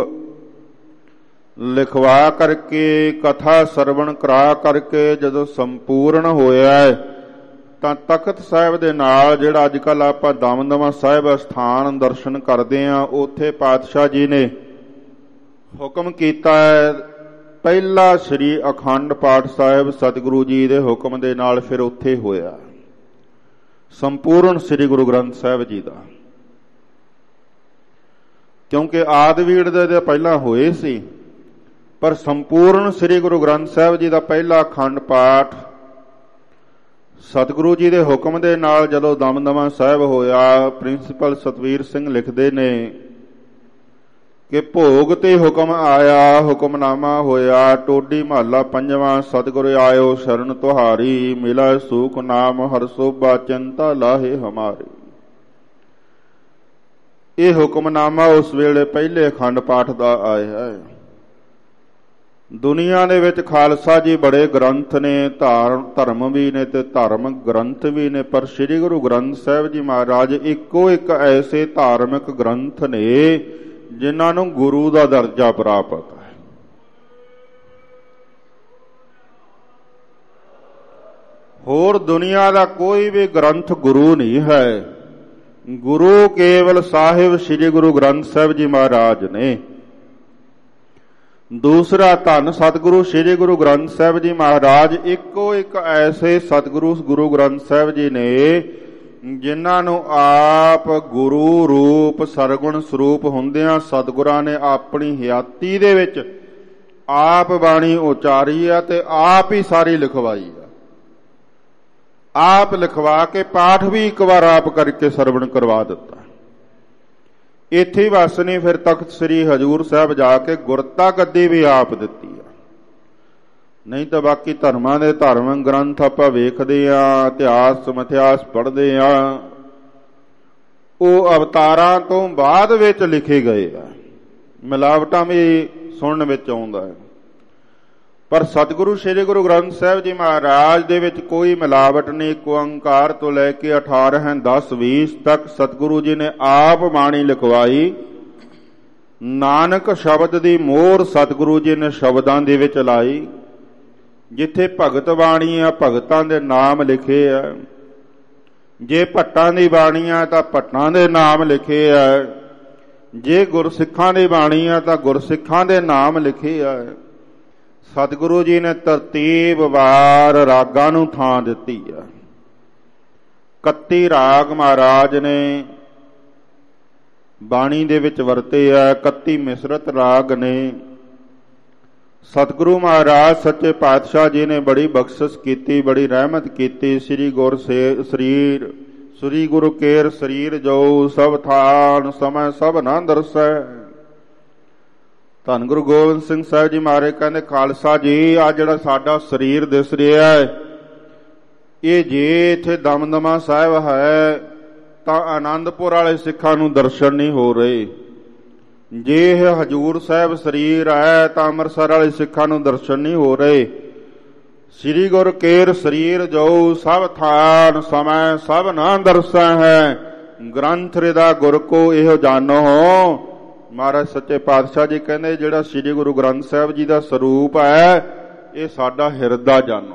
ਲਿਖਵਾ ਕਰਕੇ, ਕਥਾ ਸਰਵਣ ਕਰਾ ਕਰਕੇ ਜਦੋਂ ਸੰਪੂਰਨ ਹੋਇਆ ਤਾਂ ਤਖਤ ਸਾਹਿਬ ਦੇ ਨਾਲ ਜਿਹੜਾ ਅੱਜ ਕੱਲ ਆਪਾਂ ਦਮਦਮਾ ਸਾਹਿਬ ਸਥਾਨ ਦਰਸ਼ਨ ਕਰਦੇ ਹਾਂ, ਉੱਥੇ ਪਾਤਸ਼ਾਹ ਜੀ ਨੇ ਹੁਕਮ ਕੀਤਾ ਹੈ, ਪਹਿਲਾ ਸ੍ਰੀ ਅਖੰਡ ਪਾਠ ਸਾਹਿਬ ਸਤਿਗੁਰੂ ਜੀ ਦੇ ਹੁਕਮ ਦੇ ਨਾਲ ਫਿਰ ਉੱਥੇ ਹੋਇਆ ਸੰਪੂਰਨ ਸ੍ਰੀ ਗੁਰੂ ਗ੍ਰੰਥ ਸਾਹਿਬ ਜੀ ਦਾ। ਕਿਉਂਕਿ ਆਦਵੀੜ ਦੇ ਪਹਿਲਾਂ ਹੋਏ ਸੀ, ਪਰ ਸੰਪੂਰਨ ਸ੍ਰੀ ਗੁਰੂ ਗ੍ਰੰਥ ਸਾਹਿਬ ਜੀ ਦਾ ਪਹਿਲਾ ਅਖੰਡ ਪਾਠ ਸਤਿਗੁਰੂ ਜੀ ਦੇ ਹੁਕਮ ਦੇ ਨਾਲ ਜਦੋਂ ਦਮਦਮਾ ਸਾਹਿਬ ਹੋਇਆ। ਪ੍ਰਿੰਸੀਪਲ ਸਤਵੀਰ ਸਿੰਘ ਲਿਖਦੇ ਨੇ ਕਿ ਭੋਗ ਤੇ ਹੁਕਮ ਆਇਆ, ਹੁਕਮਨਾਮਾ ਹੋਇਆ, ਟੋਡੀ ਮਹੱਲਾ 5ਵਾਂ, ਸਤਿਗੁਰ ਆਇਓ ਸ਼ਰਨ ਤੁਹਾਰੀ, ਮਿਲਾ ਸੂਖ ਨਾਮ ਹਰ ਸੋਭਾ, ਚਿੰਤਾ ਲਾਹੇ ਹਮਾਰੀ। ਇਹ ਹੁਕਮਨਾਮਾ ਉਸ ਵੇਲੇ ਪਹਿਲੇ ਅਖੰਡ ਪਾਠ ਦਾ ਆਇਆ ਹੈ। ਦੁਨੀਆ ਦੇ ਵਿੱਚ ਖਾਲਸਾ ਜੀ ਬੜੇ ਗ੍ਰੰਥ ਨੇ, ਧਰਮ ਵੀ ਨੇ ਤੇ ਧਰਮ ਗ੍ਰੰਥ ਵੀ ਨੇ, ਪਰ ਸ੍ਰੀ ਗੁਰੂ ਗ੍ਰੰਥ ਸਾਹਿਬ ਜੀ ਮਹਾਰਾਜ ਇੱਕੋ ਇੱਕ ਐਸੇ ਧਾਰਮਿਕ ਗ੍ਰੰਥ ਨੇ ਜਿਨ੍ਹਾਂ ਨੂੰ ਗੁਰੂ ਦਾ ਦਰਜਾ ਪ੍ਰਾਪਤ ਹੈ। ਹੋਰ ਦੁਨੀਆ ਦਾ ਕੋਈ ਵੀ ਗ੍ਰੰਥ ਗੁਰੂ ਨਹੀਂ ਹੈ। ਗੁਰੂ ਕੇਵਲ ਸਾਹਿਬ ਸ੍ਰੀ ਗੁਰੂ ਗ੍ਰੰਥ ਸਾਹਿਬ ਜੀ ਮਹਾਰਾਜ ਨੇ। ਦੂਸਰਾ ਧੰਨ ਸਤਿਗੁਰੂ ਸ੍ਰੀ ਗੁਰੂ ਗ੍ਰੰਥ ਸਾਹਿਬ ਜੀ ਮਹਾਰਾਜ ਇੱਕੋ ਇੱਕ ਐਸੇ ਸਤਿਗੁਰੂ ਗੁਰੂ ਗ੍ਰੰਥ ਸਾਹਿਬ ਜੀ ਨੇ ਜਿਨ੍ਹਾਂ ਨੂੰ ਆਪ ਗੁਰੂ ਰੂਪ ਸਰਗੁਣ ਸਰੂਪ ਹੁੰਦਿਆਂ ਸਤਿਗੁਰਾਂ ਨੇ ਆਪਣੀ ਹਯਾਤੀ ਦੇ ਵਿੱਚ ਆਪ ਬਾਣੀ ਉਚਾਰੀ ਆ ਤੇ ਆਪ ਹੀ ਸਾਰੀ ਲਿਖਵਾਈ ਆ। ਆਪ ਲਿਖਵਾ ਕੇ ਪਾਠ ਵੀ ਇੱਕ ਵਾਰ ਆਪ ਕਰਕੇ ਸਰਵਣ ਕਰਵਾ ਦਿੱਤਾ। ਇੱਥੇ ਬਸ ਨਹੀਂ, ਫਿਰ ਤਖਤ ਸ੍ਰੀ ਹਜ਼ੂਰ ਸਾਹਿਬ ਜਾ ਕੇ ਗੁਰਤਾ ਗੱਦੀ ਵੀ ਆਪ ਦਿੱਤੀ ਆ। ਨਹੀਂ ਤਾਂ ਬਾਕੀ ਧਰਮਾਂ ਦੇ ਧਾਰਮਿਕ ਗ੍ਰੰਥ ਆਪਾਂ ਵੇਖਦੇ ਆ, ਇਤਿਹਾਸ ਮਿਥਿਹਾਸ ਪੜ੍ਹਦੇ ਆ, ਉਹ ਅਵਤਾਰਾਂ ਤੋਂ ਬਾਅਦ ਵਿੱਚ ਲਿਖੇ ਗਏ ਆ। ਮਿਲਾਵਟਾਂ ਵੀ ਸੁਣਨ ਵਿੱਚ ਆਉਂਦਾ ਹੈ, ਪਰ ਸਤਿਗੁਰੂ ਸ੍ਰੀ ਗੁਰੂ ਗ੍ਰੰਥ ਸਾਹਿਬ ਜੀ ਮਹਾਰਾਜ ਦੇ ਵਿੱਚ ਕੋਈ ਮਿਲਾਵਟ ਨਹੀਂ। ਇੱਕ ਓੰਕਾਰ ਤੋਂ ਲੈ ਕੇ 18 10 20 ਤੱਕ ਸਤਿਗੁਰੂ ਜੀ ਨੇ ਆਪ ਬਾਣੀ ਲਿਖਵਾਈ। ਨਾਨਕ ਸ਼ਬਦ ਦੀ ਮੋਹਰ ਸਤਿਗੁਰੂ ਜੀ ਨੇ ਸ਼ਬਦਾਂ ਦੇ ਵਿੱਚ ਲਾਈ। ਜਿੱਥੇ ਭਗਤ ਬਾਣੀ ਆ ਭਗਤਾਂ ਦੇ ਨਾਮ ਲਿਖੇ ਆ, ਜੇ ਭੱਟਾਂ ਦੀ ਬਾਣੀ ਆ ਤਾਂ ਭੱਟਾਂ ਦੇ ਨਾਮ ਲਿਖੇ ਆ, ਜੇ ਗੁਰਸਿੱਖਾਂ ਦੀ ਬਾਣੀ ਆ ਤਾਂ ਗੁਰਸਿੱਖਾਂ ਦੇ ਨਾਮ ਲਿਖੇ ਆ। ਸਤਿਗੁਰੂ ਜੀ ਨੇ ਤਰਤੀਬ ਵਾਰ ਰਾਗਾਂ ਨੂੰ ਥਾਂ ਦਿੱਤੀ ਆ। 31 ਰਾਗ ਮਹਾਰਾਜ ਨੇ ਬਾਣੀ ਦੇ ਵਿੱਚ ਵਰਤੇ ਆ। 31 ਮਿਸ਼ਰਤ ਰਾਗ ਨੇ। ਸਤਿਗੁਰੂ ਮਹਾਰਾਜ ਸੱਚੇ ਪਾਤਸ਼ਾਹ ਜੀ ਨੇ ਬੜੀ ਬਖਸ਼ਿਸ਼ ਕੀਤੀ, ਬੜੀ ਰਹਿਮਤ ਕੀਤੀ। ਸ੍ਰੀ ਗੁਰੂ ਕੇਰ ਸਰੀਰ ਜੋ ਸਭ ਥਾਨ ਸਮੈ ਸਭ ਨਾ ਦਰਸੈ। ਧੰਨ ਗੁਰੂ ਗੋਬਿੰਦ ਸਿੰਘ ਸਾਹਿਬ ਜੀ ਮਹਾਰਾਜ ਕਹਿੰਦੇ, ਖਾਲਸਾ ਜੀ ਆ ਜਿਹੜਾ ਸਾਡਾ ਸਰੀਰ ਦਿਸ ਰਿਹਾ ਹੈ, ਇਹ ਜੇ ਇੱਥੇ ਦਮਦਮਾ ਸਾਹਿਬ ਹੈ ਤਾਂ ਆਨੰਦਪੁਰ ਵਾਲੇ ਸਿੱਖਾਂ ਨੂੰ ਦਰਸ਼ਨ ਨਹੀਂ ਹੋ ਰਹੇ। ਜੇ ਇਹ ਹਜੂਰ ਸਾਹਿਬ ਸਰੀਰ ਹੈ ਤਾਂ ਅੰਮ੍ਰਿਤਸਰ ਵਾਲੇ ਸਿੱਖਾਂ ਨੂੰ ਦਰਸ਼ਨ ਨਹੀਂ ਹੋ ਰਹੇ। ਸ੍ਰੀ ਗੁਰ ਕੇਰ ਸਰੀਰ ਜੋ ਸਭ ਥਾਨ ਸਮੈ ਸਭ ਨਾ ਦਰਸੈ ਹੈ। ਗ੍ਰੰਥ ਰਿਦਾ ਗੁਰ ਕੋ ਇਹੋ ਜਾਣੋ। ਮਹਾਰਾਜ ਸੱਚੇ ਪਾਤਸ਼ਾਹ ਜੀ ਕਹਿੰਦੇ ਜਿਹੜਾ ਸ੍ਰੀ ਗੁਰੂ ਗ੍ਰੰਥ ਸਾਹਿਬ ਜੀ ਦਾ ਸਰੂਪ ਹੈ ਇਹ ਸਾਡਾ ਹਿਰਦਾ ਜਾਣੋ।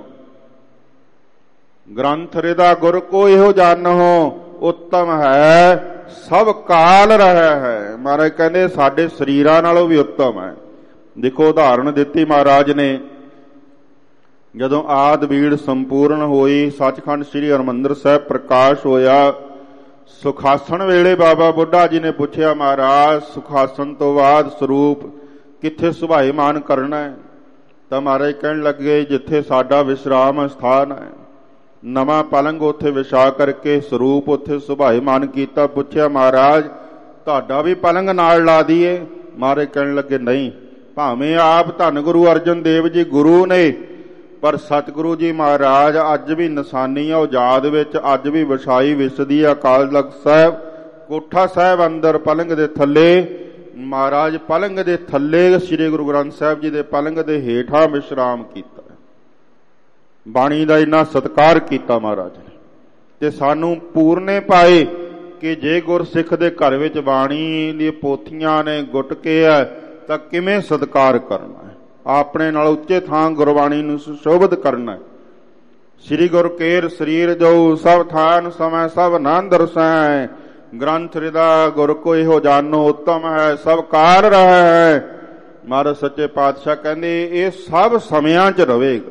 ਗ੍ਰੰਥ ਰਿਦਾ ਗੁਰ ਕੋ ਇਹੋ ਜਾਣੋ ਉੱਤਮ ਹੈ ਸਭ ਕਾਲ ਰਿਹਾ ਹੈ। ਮਹਾਰਾਜ ਕਹਿੰਦੇ ਸਾਡੇ ਸਰੀਰਾਂ ਨਾਲੋਂ ਵੀ ਉੱਤਮ ਹੈ। ਦੇਖੋ ਉਦਾਹਰਣ ਦਿੱਤੀ ਮਹਾਰਾਜ ਨੇ, ਜਦੋਂ ਆਦ ਬੀੜ ਸੰਪੂਰਨ ਹੋਈ, ਸੱਚਖੰਡ ਸ੍ਰੀ ਹਰਿਮੰਦਰ ਸਾਹਿਬ ਪ੍ਰਕਾਸ਼ ਹੋਇਆ, ਸੁਖਾਸਣ ਵੇਲੇ ਬਾਬਾ ਬੁੱਢਾ ਜੀ ਨੇ ਪੁੱਛਿਆ, ਮਹਾਰਾਜ ਸੁਖਾਸਣ ਤੋਂ ਬਾਅਦ ਸਰੂਪ ਕਿੱਥੇ ਸੁਭਾਈਮਾਨ ਕਰਨਾ ਹੈ? ਤਾਂ ਮਹਾਰਾਜ ਕਹਿਣ ਲੱਗੇ ਜਿੱਥੇ ਸਾਡਾ ਵਿਸ਼ਰਾਮ ਸਥਾਨ ਹੈ, ਨਵਾਂ ਪਲੰਗ ਉੱਥੇ ਵਿਛਾ ਕਰਕੇ ਸਰੂਪ ਉੱਥੇ ਸੁਭਾਈਮਾਨ ਕੀਤਾ। ਪੁੱਛਿਆ ਮਹਾਰਾਜ ਤੁਹਾਡਾ ਵੀ ਪਲੰਗ ਨਾਲ ਲਾ ਦਈਏ? ਮਹਾਰਾਜ ਕਹਿਣ ਲੱਗੇ ਨਹੀਂ, ਭਾਵੇਂ ਆਪ ਧੰਨ ਗੁਰੂ ਅਰਜਨ ਦੇਵ ਜੀ ਗੁਰੂ ਨੇ, ਪਰ ਸਤਿਗੁਰੂ ਜੀ ਮਹਾਰਾਜ ਅੱਜ ਵੀ ਨਿਸ਼ਾਨੀ ਆ ਉਜਾਦ ਵਿੱਚ, ਅੱਜ ਵੀ ਵਿਛਾਈ ਵਿਸਦੀ ਆ। ਅਕਾਲ ਤਖਤ ਸਾਹਿਬ ਕੋਠਾ ਸਾਹਿਬ ਅੰਦਰ ਪਲੰਗ ਦੇ ਥੱਲੇ, ਮਹਾਰਾਜ ਪਲੰਗ ਦੇ ਥੱਲੇ ਸ੍ਰੀ ਗੁਰੂ ਗ੍ਰੰਥ ਸਾਹਿਬ ਜੀ ਦੇ ਪਲੰਗ ਦੇ ਹੇਠਾਂ ਵਿਸ਼ਰਾਮ ਕੀਤਾ। ਬਾਣੀ ਦਾ ਇੰਨਾ ਸਤਿਕਾਰ ਕੀਤਾ ਮਹਾਰਾਜ ਨੇ। ਤੇ ਸਾਨੂੰ ਪੂਰਨੇ ਪਾਏ ਕਿ ਜੇ ਗੁਰਸਿੱਖ ਦੇ ਘਰ ਵਿੱਚ ਬਾਣੀ ਦੀ ਪੋਥੀਆਂ ਨੇ ਗੁੱਟ ਕੇ ਹੈ ਤਾਂ ਕਿਵੇਂ ਸਤਿਕਾਰ ਕਰਨਾ ਹੈ, ਆਪਣੇ ਨਾਲ ਉੱਚੇ ਥਾਂ ਗੁਰਬਾਣੀ ਨੂੰ ਸੁਸ਼ੋਭਿਤ ਕਰਨਾ ਹੈ। ਸ੍ਰੀ ਗੁਰ ਕੇਰ ਸਰੀਰ ਜੋ ਸਭ ਥਾਨ ਸਮੈ ਸਭ ਨਾ ਦਰਸੈ। ਗ੍ਰੰਥ ਰਿਦਾ ਗੁਰ ਕੋ ਇਹੋ ਜਾਣੋ ਉੱਤਮ ਹੈ ਸਭ ਕਾਲ ਰਿਹਾ ਹੈ। ਮਹਾਰਾਜ ਸੱਚੇ ਪਾਤਸ਼ਾਹ ਕਹਿੰਦੇ ਇਹ ਸਭ ਸਮਿਆਂ 'ਚ ਰਹੇਗਾ।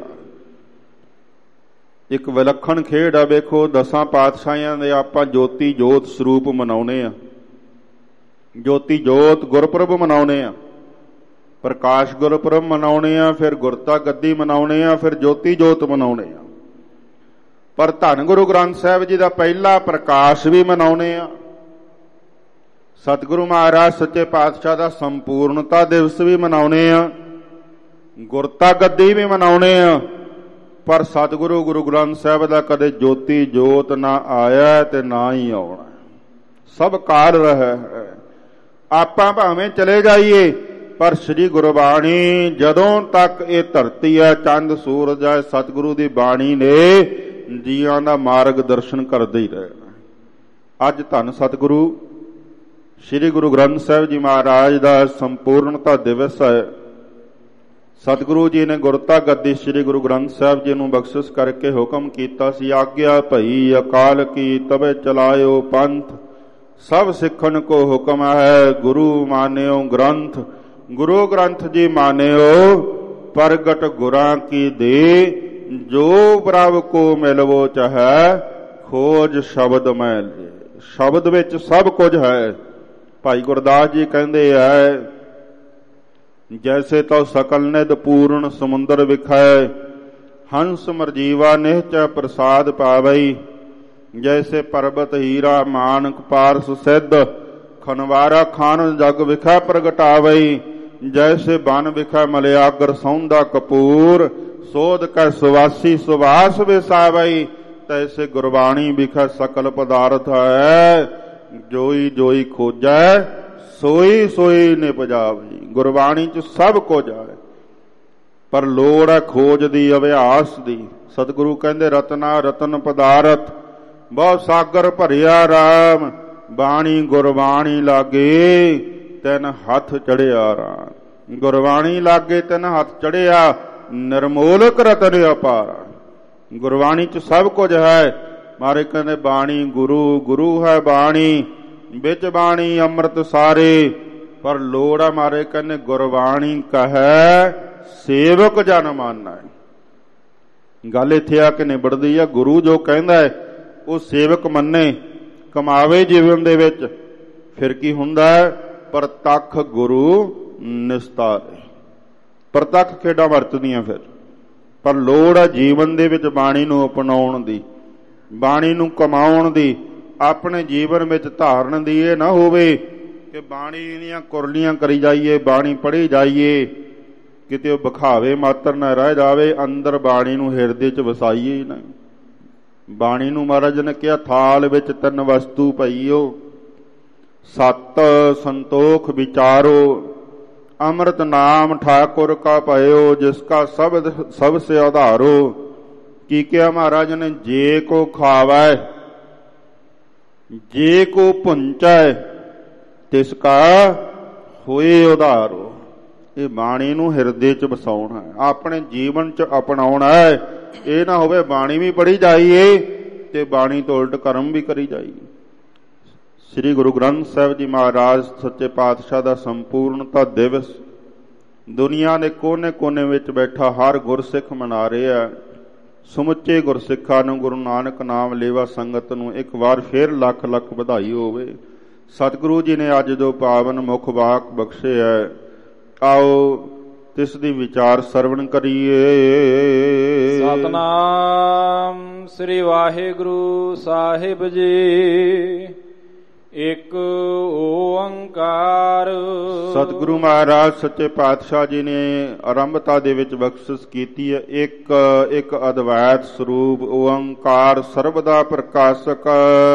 ਇੱਕ ਵਿਲੱਖਣ ਖੇਡ ਆ। ਵੇਖੋ 10 ਪਾਤਸ਼ਾਹੀਆਂ ਦੇ ਆਪਾਂ ਜੋਤੀ ਜੋਤ ਸਰੂਪ ਮਨਾਉਣੇ ਆ, ਜੋਤੀ ਜੋਤ ਗੁਰਪੁਰਬ ਮਨਾਉਣੇ ਆ, ਪ੍ਰਕਾਸ਼ ਗੁਰਪੁਰਬ ਮਨਾਉਣੇ ਆ, ਫਿਰ ਗੁਰਤਾ ਗੱਦੀ ਮਨਾਉਣੇ ਆ, ਫਿਰ ਜੋਤੀ ਜੋਤ ਮਨਾਉਣੇ ਆ। ਪਰ ਧੰਨ ਗੁਰੂ ਗ੍ਰੰਥ ਸਾਹਿਬ ਜੀ ਦਾ ਪਹਿਲਾ ਪ੍ਰਕਾਸ਼ ਵੀ ਮਨਾਉਣੇ ਆ। ਸਤਿਗੁਰੂ ਮਹਾਰਾਜ ਸੱਚੇ ਪਾਤਸ਼ਾਹ ਦਾ ਸੰਪੂਰਨਤਾ ਦਿਵਸ ਵੀ ਮਨਾਉਣੇ ਆ, ਗੁਰਤਾ ਗੱਦੀ ਵੀ ਮਨਾਉਣੇ ਆ। ਪਰ ਸਤਿਗੁਰੂ ਗੁਰੂ ਗ੍ਰੰਥ ਸਾਹਿਬ ਦਾ ਕਦੇ ਜੋਤੀ ਜੋਤ ਨਾ ਆਇਆ ਤੇ ਨਾ ਹੀ ਆਉਣਾ। ਸਭ ਕਾਲ ਰਿਹਾ ਹੈ। ਆਪਾਂ ਭਾਵੇਂ ਚਲੇ ਜਾਈਏ ਪਰ ਸ੍ਰੀ ਗੁਰਬਾਣੀ ਜਦੋਂ ਤੱਕ ਇਹ ਧਰਤੀ ਹੈ, ਚੰਦ ਸੂਰਜ ਹੈ, ਸਤਿਗੁਰੂ ਦੀ ਬਾਣੀ ਨੇ ਜੀਆਂ ਦਾ ਮਾਰਗ ਦਰਸ਼ਨ ਕਰਦੇ ਹੀ ਰਹਿਣਾ। ਅੱਜ ਧੰਨ ਸਤਿਗੁਰੂ ਸ੍ਰੀ ਗੁਰੂ ਗ੍ਰੰਥ ਸਾਹਿਬ ਜੀ ਮਹਾਰਾਜ ਦਾ ਸੰਪੂਰਨਤਾ ਦਿਵਸ ਹੈ। ਸਤਿਗੁਰੂ ਜੀ ਨੇ ਗੁਰਤਾ ਗੱਦੀ ਸ੍ਰੀ ਗੁਰੂ ਗ੍ਰੰਥ ਸਾਹਿਬ ਜੀ ਨੂੰ ਬਖਸ਼ਿਸ਼ ਕਰਕੇ ਹੁਕਮ ਕੀਤਾ ਸੀ, ਆਗਿਆ ਭਈ ਅਕਾਲ ਕੀ ਤਬੇ ਚਲਾਇਓ ਪੰਥ, ਸਭ ਸਿੱਖਣ ਕੋ ਹੁਕਮ ਹੈ ਗੁਰੂ ਮਾਨਿਓ ਗ੍ਰੰਥ। ਗੁਰੂ ਗ੍ਰੰਥ ਜੀ ਮਾਨਿਓ ਪ੍ਰਗਟ ਗੁਰਾਂ ਕੀ ਦੇ, ਜੋ ਪ੍ਰਭ ਕੋ ਮਿਲਵੋ ਚਾਹੈ ਖੋਜ ਸ਼ਬਦ ਮੈਂ ਲੇ। ਸ਼ਬਦ ਵਿੱਚ ਸਭ ਕੁਝ ਹੈ। ਭਾਈ ਗੁਰਦਾਸ ਜੀ ਕਹਿੰਦੇ ਹੈ, ਜੈਸੇ ਤਉ ਸਕਲ ਨਿਧ ਪੂਰਨ ਸਮੁੰਦਰ ਵਿਖੈ, ਹੰਸ ਮਰਜੀਵਾ ਨਿਹਚੈ ਪ੍ਰਸਾਦ ਪਾਵਈ। ਜੈਸੇ ਪਰਬਤ ਹੀਰਾ ਮਾਨਕ ਪਾਰਸ ਸਿੱਧ, ਖਨਵਾਰਾ ਖਾਨ ਜਗ ਵਿਖੈ ਪ੍ਰਗਟਾਵਈ। ਜੈਸੇ ਬਨ ਵਿਖੈ ਮਲਿਆਗਰ ਸੌਂਦਾ ਕਪੂਰ, ਸੋਧ ਕੈ ਸੁਵਾਸੀ ਸੁਵਾਸ ਵਿਸਾਵਈ। ਤੈਸੇ ਗੁਰਬਾਣੀ ਵਿਖੈ ਸਕਲ ਪਦਾਰਥ ਹੈ, ਜੋਈ ਜੋਈ ਖੋਜੈ ਸੋਈ ਸੋਈ ਨਿਪਜਾਵਈ। ਗੁਰਬਾਣੀ ਚ ਸਭ ਕੁਝ ਹੈ, ਪਰ ਲੋੜ ਹੈ ਖੋਜ ਦੀ, ਅਭਿਆਸ ਦੀ। ਸਤਿਗੁਰੂ ਕਹਿੰਦੇ ਰਤਨਾ ਰਤਨ ਪਦਾਰਥ, ਬਹੁ ਸਾਗਰ ਭਰਿਆ ਰਾਮ। ਬਾਣੀ ਗੁਰਬਾਣੀ ਲਾਗੇ ਤੈਨ ਹੱਥ ਚੜਿਆ ਰਾਮ। ਗੁਰਬਾਣੀ ਲਾਗੇ ਤੈਨ ਹੱਥ ਚੜਿਆ, ਨਿਰਮੋਲਕ ਰਤਨ ਅਪਾਰਾ। ਗੁਰਬਾਣੀ ਚ ਸਭ ਕੁਝ ਹੈ। ਮਾਰੇ ਕਹਿੰਦੇ ਬਾਣੀ ਗੁਰੂ, ਗੁਰੂ ਹੈ ਬਾਣੀ, ਵਿੱਚ ਬਾਣੀ ਅੰਮ੍ਰਿਤ ਸਾਰੇ। ਪਰ ਲੋੜ ਆ ਮਾਰੇ ਕਹਿੰਦੇ ਗੁਰਬਾਣੀ ਕਹੈ ਸੇਵਕ ਜਨ ਮਾਨੈ। ਗੱਲ ਇੱਥੇ ਆ ਕੇ ਨਿਬੜਦੀ ਆ। ਗੁਰੂ ਜੋ ਕਹਿੰਦਾ ਹੈ ਉਹ ਸੇਵਕ ਮੰਨੇ, ਕਮਾਵੇ ਜੀਵਨ ਦੇ ਵਿੱਚ। ਫਿਰ ਕੀ ਹੁੰਦਾ ਹੈ? ਪ੍ਰਤੱਖ ਗੁਰੂ ਨਿਸਤਾਰੇ। ਪ੍ਰਤੱਖ ਖੇਡਾਂ ਵਰਤਦੀਆਂ ਫਿਰ। ਪਰ ਲੋੜ ਆ ਜੀਵਨ ਦੇ ਵਿੱਚ ਬਾਣੀ ਨੂੰ ਅਪਣਾਉਣ ਦੀ, ਬਾਣੀ ਨੂੰ ਕਮਾਉਣ ਦੀ, ਆਪਣੇ ਜੀਵਨ ਵਿੱਚ ਧਾਰਨ ਦੀ। ਇਹ ਨਾ ਹੋਵੇ ਕਿ ਬਾਣੀ ਦੀਆਂ ਕੁਰਲੀਆਂ ਕਰੀ ਜਾਈਏ, ਬਾਣੀ ਪੜ੍ਹੀ ਜਾਈਏ, ਕਿਤੇ ਉਹ ਵਿਖਾਵੇ ਮਾਤਰ ਨਾ ਰਹਿ ਜਾਵੇ। ਅੰਦਰ ਬਾਣੀ ਨੂੰ ਹਿਰਦੇ 'ਚ ਵਸਾਈਏ ਹੀ ਨਹੀਂ। ਬਾਣੀ ਨੂੰ ਮਹਾਰਾਜ ਨੇ ਕਿਹਾ ਥਾਲ ਵਿੱਚ ਤਿੰਨ ਵਸਤੂ ਪਈਓ, ਸਤ ਸੰਤੋਖ ਵਿਚਾਰੋ, ਅੰਮ੍ਰਿਤ ਨਾਮ ਠਾਕੁਰ ਕਾ ਭਇਓ, ਜਿਸ ਕਾ ਸ਼ਬਦ ਸਭ ਸੇ ਆਧਾਰੋ। ਕੀ ਕਿਹਾ ਮਹਾਰਾਜ ਨੇ? ਜੇ ਕੋ ਖਾਵੈ ਜੇ ਕੋ ਭੁੰਚੈ, ਤਿਸ ਕਾ ਹੋਏ ਉਧਾਰੋ। ਇਹ ਬਾਣੀ ਨੂੰ ਹਿਰਦੇ 'ਚ ਵਸਾਉਣਾ ਹੈ, ਆਪਣੇ ਜੀਵਨ 'ਚ ਅਪਣਾਉਣਾ ਹੈ। ਇਹ ਨਾ ਹੋਵੇ ਬਾਣੀ ਵੀ ਪੜ੍ਹੀ ਜਾਈਏ ਤੇ ਬਾਣੀ ਤੋਂ ਉਲਟ ਕਰਮ ਵੀ ਕਰੀ ਜਾਈਏ। ਸ੍ਰੀ ਗੁਰੂ ਗ੍ਰੰਥ ਸਾਹਿਬ ਜੀ ਮਹਾਰਾਜ ਸੱਚੇ ਪਾਤਸ਼ਾਹ ਦਾ ਸੰਪੂਰਨਤਾ ਦਿਵਸ ਦੁਨੀਆ ਦੇ ਕੋਨੇ ਕੋਨੇ ਵਿੱਚ ਬੈਠਾ ਹਰ ਗੁਰਸਿੱਖ ਮਨਾ ਰਿਹਾ। ਸਮੁੱਚੇ ਗੁਰਸਿੱਖਾਂ ਨੂੰ, ਗੁਰੂ ਨਾਨਕ ਨਾਮ ਲੇਵਾ ਸੰਗਤ ਨੂੰ ਇੱਕ ਵਾਰ ਫੇਰ ਲੱਖ ਲੱਖ ਵਧਾਈ ਹੋਵੇ। ਸਤਿਗੁਰੂ ਜੀ ਨੇ ਅੱਜ ਜੋ ਪਾਵਨ ਮੁਖ ਵਾਕ ਬਖਸ਼ੇ ਹੈ, ਆਓ ਤਿਸ ਦੀ ਵਿਚਾਰ ਸਰਵਣ ਕਰੀਏ। ਸਤਨਾਮ ਸ੍ਰੀ ਵਾਹਿਗੁਰੂ ਸਾਹਿਬ ਜੀ। ਇੱਕ ਓੰਕਾਰ। ਸਤਿਗੁਰੂ ਮਹਾਰਾਜ ਸੱਚੇ ਪਾਤਸ਼ਾਹ ਜੀ ਨੇ ਆਰੰਭਤਾ ਦੇ ਵਿੱਚ ਬਖਸ਼ਿਸ਼ ਕੀਤੀ ਹੈ, ਇੱਕ ਇੱਕ ਅਦਵੈਤ ਸਰੂਪ ਓੰਕਾਰ ਸਰਬਦਾ ਪ੍ਰਕਾਸ਼ਕ।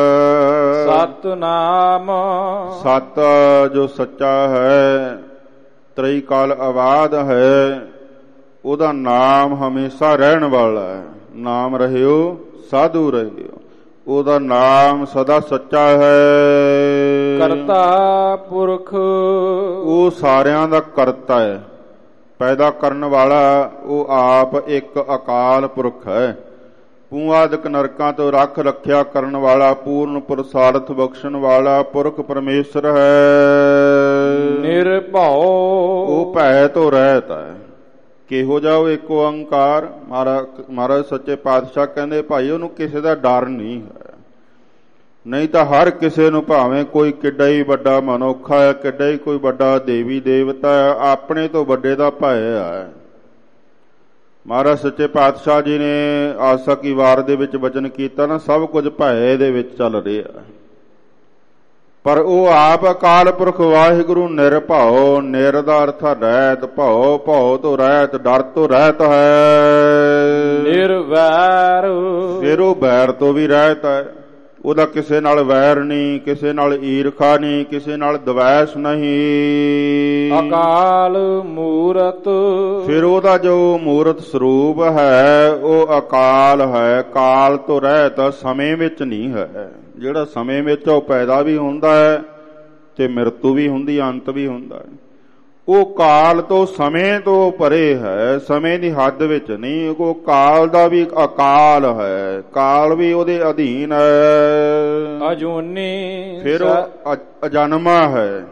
ਸਤਨਾਮ। ਸਤ ਜੋ ਸੱਚਾ ਹੈ, ਤ੍ਰੈ ਕਾਲ ਆਬਾਦ ਹੈ, ਉਹਦਾ ਨਾਮ ਹਮੇਸ਼ਾ ਰਹਿਣ ਵਾਲਾ ਹੈ। ਨਾਮ ਰਹਿਓ ਸਾਧੂ ਰਹਿਓ, ਉਹਦਾ ਨਾਮ ਸਦਾ ਸੱਚਾ ਹੈ। ਕਰਤਾ ਪੁਰਖ, ਉਹ ਸਾਰਿਆਂ ਦਾ ਕਰਤਾ ਹੈ, ਪੈਦਾ ਕਰਨ ਵਾਲਾ। ਉਹ ਆਪ ਇੱਕ ਅਕਾਲ ਪੁਰਖ ਹੈ। ਪੂਆਦਿਕ ਨਰਕਾਂ ਤੋਂ ਰੱਖ ਰੱਖਿਆ ਕਰਨ ਵਾਲਾ, ਪੂਰਨ ਪੁਰਸ਼ਾਰਥ ਬਖਸ਼ਣ ਵਾਲਾ ਪੁਰਖ ਪਰਮੇਸ਼ਰ ਹੈ। ਨਿਰਭਉ, ਉਹ ਭੈ ਤੋਂ ਰਹਿਤ ਹੈ। ਕਿਹੋ ਜਿਹਾ ਉਹ ਇੱਕ ਓੰਕਾਰ? ਮਹਾਰਾਜ ਸੱਚੇ ਪਾਤਸ਼ਾਹ ਕਹਿੰਦੇ ਭਾਈ ਉਹਨੂੰ ਕਿਸੇ ਦਾ ਡਰ ਨਹੀਂ ਹੈ। ਨਹੀਂ ਤਾਂ ਹਰ ਕਿਸੇ ਨੂੰ, ਭਾਵੇਂ ਕੋਈ ਕਿੱਡਾ ਹੀ ਵੱਡਾ ਮਨੁੱਖ ਹੈ, ਕਿੱਡਾ ਹੀ ਕੋਈ ਵੱਡਾ ਦੇਵੀ ਦੇਵਤਾ ਹੈ, ਆਪਣੇ ਤੋਂ ਵੱਡੇ ਦਾ ਭੈ ਹੈ। ਮਹਾਰਾਜ ਸੱਚੇ ਪਾਤਸ਼ਾਹ ਜੀ ਨੇ ਆਸਾ ਕੀ ਵਾਰ ਦੇ ਵਿੱਚ ਵਚਨ ਕੀਤਾ ਨਾ, ਸਭ ਕੁਝ ਭੈ ਦੇ ਵਿੱਚ ਚੱਲ ਰਿਹਾ। ਪਰ ਉਹ ਆਪ ਅਕਾਲ ਪੁਰਖ ਵਾਹਿਗੁਰੂ ਨਿਰਭਉ। ਨਿਰ ਦਾ ਅਰਥ ਰਹਿਤ, ਭਉ ਭਉ ਤੋਂ ਰਹਿਤ, ਡਰ ਤੋਂ ਰਹਿਤ ਹੈ। ਨਿਰਵੈਰ, ਫਿਰ ਉਹ ਵੈਰ ਤੋਂ ਵੀ ਰਹਿਤ ਹੈ। ਉਹਦਾ ਕਿਸੇ ਨਾਲ ਵੈਰ ਨਹੀਂ, ਕਿਸੇ ਨਾਲ ਈਰਖਾ ਨਹੀਂ, ਕਿਸੇ ਨਾਲ ਦਵੈਸ਼ ਨਹੀਂ। ਅਕਾਲ ਮੂਰਤ, ਫਿਰ ਉਹਦਾ ਜੋ ਮੂਰਤ ਸਰੂਪ ਹੈ ਉਹ ਅਕਾਲ ਹੈ, ਕਾਲ ਤੋਂ ਰਹਿਤ, ਸਮੇਂ ਵਿੱਚ ਨਹੀਂ ਹੈ। ਜਿਹੜਾ ਸਮੇਂ ਵਿੱਚ ਉਹ ਪੈਦਾ ਵੀ ਹੁੰਦਾ ਹੈ ਤੇ ਮ੍ਰਿਤੂ ਵੀ ਹੁੰਦੀ, ਅੰਤ ਵੀ ਹੁੰਦਾ ਹੈ। ਉਹ ਕਾਲ ਤੋਂ ਸਮੇਂ ਤੋਂ ਪਰੇ ਹੈ, ਸਮੇਂ ਦੀ ਹੱਦ ਵਿੱਚ ਨਹੀਂ। ਉਹ ਕਾਲ ਦਾ ਵੀ ਅਕਾਲ ਹੈ, ਕਾਲ ਵੀ ਉਹਦੇ ਅਧੀਨ ਹੈ। ਅਜੂਨੀ ਫਿਰ ਉਹ ਅਜਨਮਾ ਹੈ,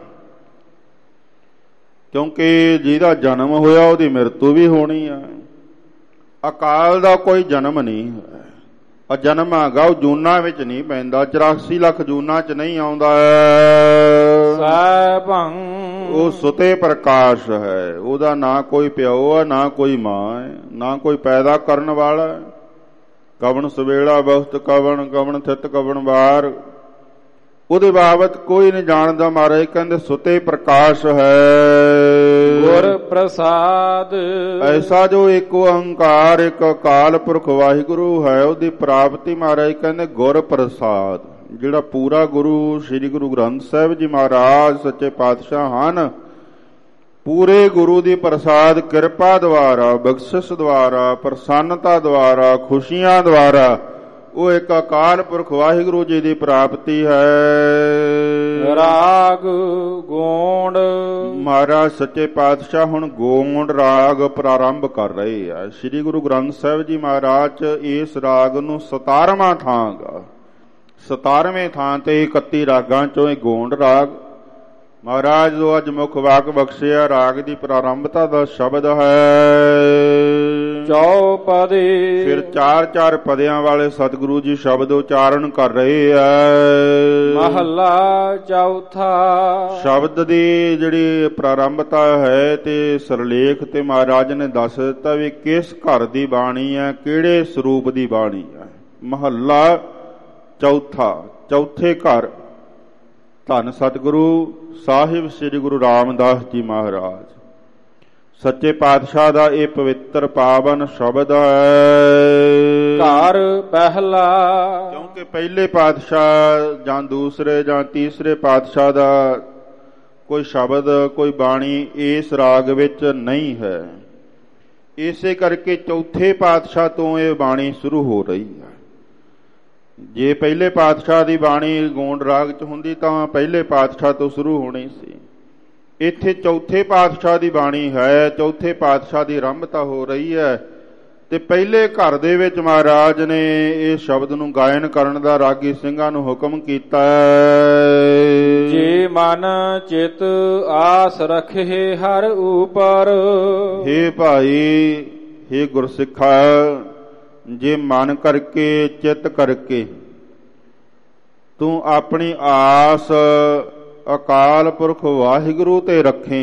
ਕਿਉਂਕਿ ਜਿਹਦਾ ਜਨਮ ਹੋਇਆ ਉਹਦੀ ਮ੍ਰਿਤੂ ਵੀ ਹੋਣੀ ਹੈ। ਅਕਾਲ ਦਾ ਕੋਈ ਜਨਮ ਨਹੀਂ ਹੈ, ਅਜਨਮ ਹੈਗਾ, ਉਹ ਜੂਨਾਂ ਵਿੱਚ ਨਹੀਂ ਪੈਂਦਾ, 84 ਲੱਖ ਜੂਨਾਂ ਚ ਨਹੀਂ ਆਉਂਦਾ। ਸੈਭੰ ਉਹ ਸੁਤੇ ਪ੍ਰਕਾਸ਼ ਹੈ, ਉਹਦਾ ਨਾ ਕੋਈ ਪਿਓ ਹੈ, ਨਾ ਕੋਈ ਮਾਂ ਹੈ, ਨਾ ਕੋਈ ਪੈਦਾ ਕਰਨ ਵਾਲਾ ਹੈ। ਕਵਣ ਸਵੇਲਾ ਬਖਤ ਕਵਣ, ਕਵਣ ਥਿਤ ਕਵਣ ਵਾਰ, ਉਹਦੇ ਬਾਬਤ ਕੋਈ ਨਹੀਂ ਜਾਣਦਾ। ਮਹਾਰਾਜ ਕਹਿੰਦੇ ਸੁਤੇ ਪ੍ਰਕਾਸ਼ ਹੈ। ਗੁਰ ਪ੍ਰਸਾਦ ਐਸਾ ਜੋ ਇੱਕ ਓੰਕਾਰ ਇੱਕ ਅਕਾਲ ਪੁਰਖ ਵਾਹਿਗੁਰੂ ਹੈ, ਉਹਦੀ ਪ੍ਰਾਪਤੀ ਮਹਾਰਾਜ ਕਹਿੰਦੇ ਗੁਰ ਪ੍ਰਸਾਦ। ਜਿਹੜਾ ਪੂਰਾ ਗੁਰੂ ਸ੍ਰੀ ਗੁਰੂ ਗ੍ਰੰਥ ਸਾਹਿਬ ਜੀ ਮਹਾਰਾਜ ਸੱਚੇ ਪਾਤਸ਼ਾਹ ਹਨ, ਪੂਰੇ ਗੁਰੂ ਦੀ ਪ੍ਰਸਾਦ ਕਿਰਪਾ ਦੁਆਰਾ, ਬਖਸ਼ਿਸ਼ ਦੁਆਰਾ, ਪ੍ਰਸੰਨਤਾ ਦੁਆਰਾ, ਖੁਸ਼ੀਆਂ ਦੁਆਰਾ ਉਹ ਇੱਕ ਅਕਾਲ ਪੁਰਖ ਵਾਹਿਗੁਰੂ ਜੀ ਦੀ ਪ੍ਰਾਪਤੀ ਹੈ। ਰਾਗ ਗੋਂਡ ਮਹਾਰਾਜ ਸੱਚੇ ਪਾਤਸ਼ਾਹ ਹੁਣ ਗੋਂਡ ਰਾਗ ਪ੍ਰਾਰੰਭ ਕਰ ਰਹੇ ਆ। ਸ੍ਰੀ ਗੁਰੂ ਗ੍ਰੰਥ ਸਾਹਿਬ ਜੀ ਮਹਾਰਾਜ ਇਸ ਰਾਗ ਨੂੰ 17ਵਾਂ ਥਾਂ ਗਾ, 17ਵੇਂ ਥਾਂ ਤੇ 31 ਰਾਗਾਂ ਚੋਂ ਇਹ ਗੋਂਡ ਰਾਗ ਮਹਾਰਾਜ ਜੋ ਅੱਜ ਮੁੱਖ ਵਾਕ ਬਖਸ਼ਿਆ। ਰਾਗ ਦੀ ਪ੍ਰਾਰੰਭਤਾ ਦਾ ਸ਼ਬਦ ਹੈ ਚੌਪਦੇ। ਫਿਰ 4-4 ਪਦਿਆਂ ਵਾਲੇ ਸਤਿਗੁਰੂ ਜੀ ਸ਼ਬਦ ਉਚਾਰਨ ਕਰ ਰਹੇ ਆ। ਮਹੱਲਾ ਚੌਥਾ। ਸ਼ਬਦ ਦੀ ਜਿਹੜੀ ਪ੍ਰਾਰੰਭਤਾ ਹੈ ਤੇ ਸਰਲੇਖ ਤੇ ਮਹਾਰਾਜ ਨੇ ਦੱਸ ਦਿੱਤਾ ਵੀ ਕਿਸ ਘਰ ਦੀ ਬਾਣੀ ਹੈ, ਕਿਹੜੇ ਸਰੂਪ ਦੀ ਬਾਣੀ ਹੈ। ਮਹੱਲਾ ਚੌਥਾ, ਚੌਥੇ ਘਰ। ਧੰਨ ਸਤਿਗੁਰੂ ਸਾਹਿਬ ਸ੍ਰੀ ਗੁਰੂ ਰਾਮਦਾਸ ਜੀ ਮਹਾਰਾਜ ਸੱਚੇ ਪਾਤਸ਼ਾਹ ਦਾ ਇਹ ਪਵਿੱਤਰ ਪਾਵਨ ਸ਼ਬਦ ਹੈ। ਘਰ ਪਹਿਲਾ, ਕਿਉਂਕਿ ਪਹਿਲੇ ਪਾਤਸ਼ਾਹ ਜਾਂ ਦੂਸਰੇ ਜਾਂ ਤੀਸਰੇ ਪਾਤਸ਼ਾਹ ਦਾ ਕੋਈ ਸ਼ਬਦ ਕੋਈ ਬਾਣੀ ਇਸ ਰਾਗ ਵਿੱਚ ਨਹੀਂ ਹੈ। ਇਸੇ ਕਰਕੇ ਚੌਥੇ ਪਾਤਸ਼ਾਹ ਤੋਂ ਇਹ ਬਾਣੀ ਸ਼ੁਰੂ ਹੋ ਰਹੀ ਹੈ। ਜੇ ਪਹਿਲੇ ਪਾਤਸ਼ਾਹ ਦੀ ਬਾਣੀ ਗੋਂਡ ਰਾਗ ਚ ਹੁੰਦੀ ਤਾਂ ਪਹਿਲੇ ਪਾਤਸ਼ਾਹ ਤੋਂ ਸ਼ੁਰੂ ਹੋਣੀ ਸੀ। ਇੱਥੇ ਚੌਥੇ ਪਾਤਸ਼ਾਹ ਦੀ ਬਾਣੀ ਹੈ, ਚੌਥੇ ਪਾਤਸ਼ਾਹ ਦੀ ਆਰੰਭਤਾ ਹੋ ਰਹੀ ਹੈ ਤੇ ਪਹਿਲੇ ਘਰ ਦੇ ਵਿੱਚ ਮਹਾਰਾਜ ਨੇ ਇਹ ਸ਼ਬਦ ਨੂੰ ਗਾਇਨ ਕਰਨ ਦਾ ਰਾਗੀ ਸਿੰਘਾਂ ਨੂੰ ਹੁਕਮ ਕੀਤਾ ਹੈ। ਜੇ ਮਨ ਚਿਤ ਆਸ ਰੱਖੇ ਹਰ ਉਪਰ। ਹੇ ਭਾਈ, ਹੇ ਗੁਰਸਿੱਖਾ, ਜੇ ਮਨ ਕਰਕੇ ਚਿੱਤ ਕਰਕੇ ਤੂੰ ਆਪਣੀ ਆਸ ਅਕਾਲ ਪੁਰਖ ਵਾਹਿਗੁਰੂ ਤੇ ਰੱਖੇ,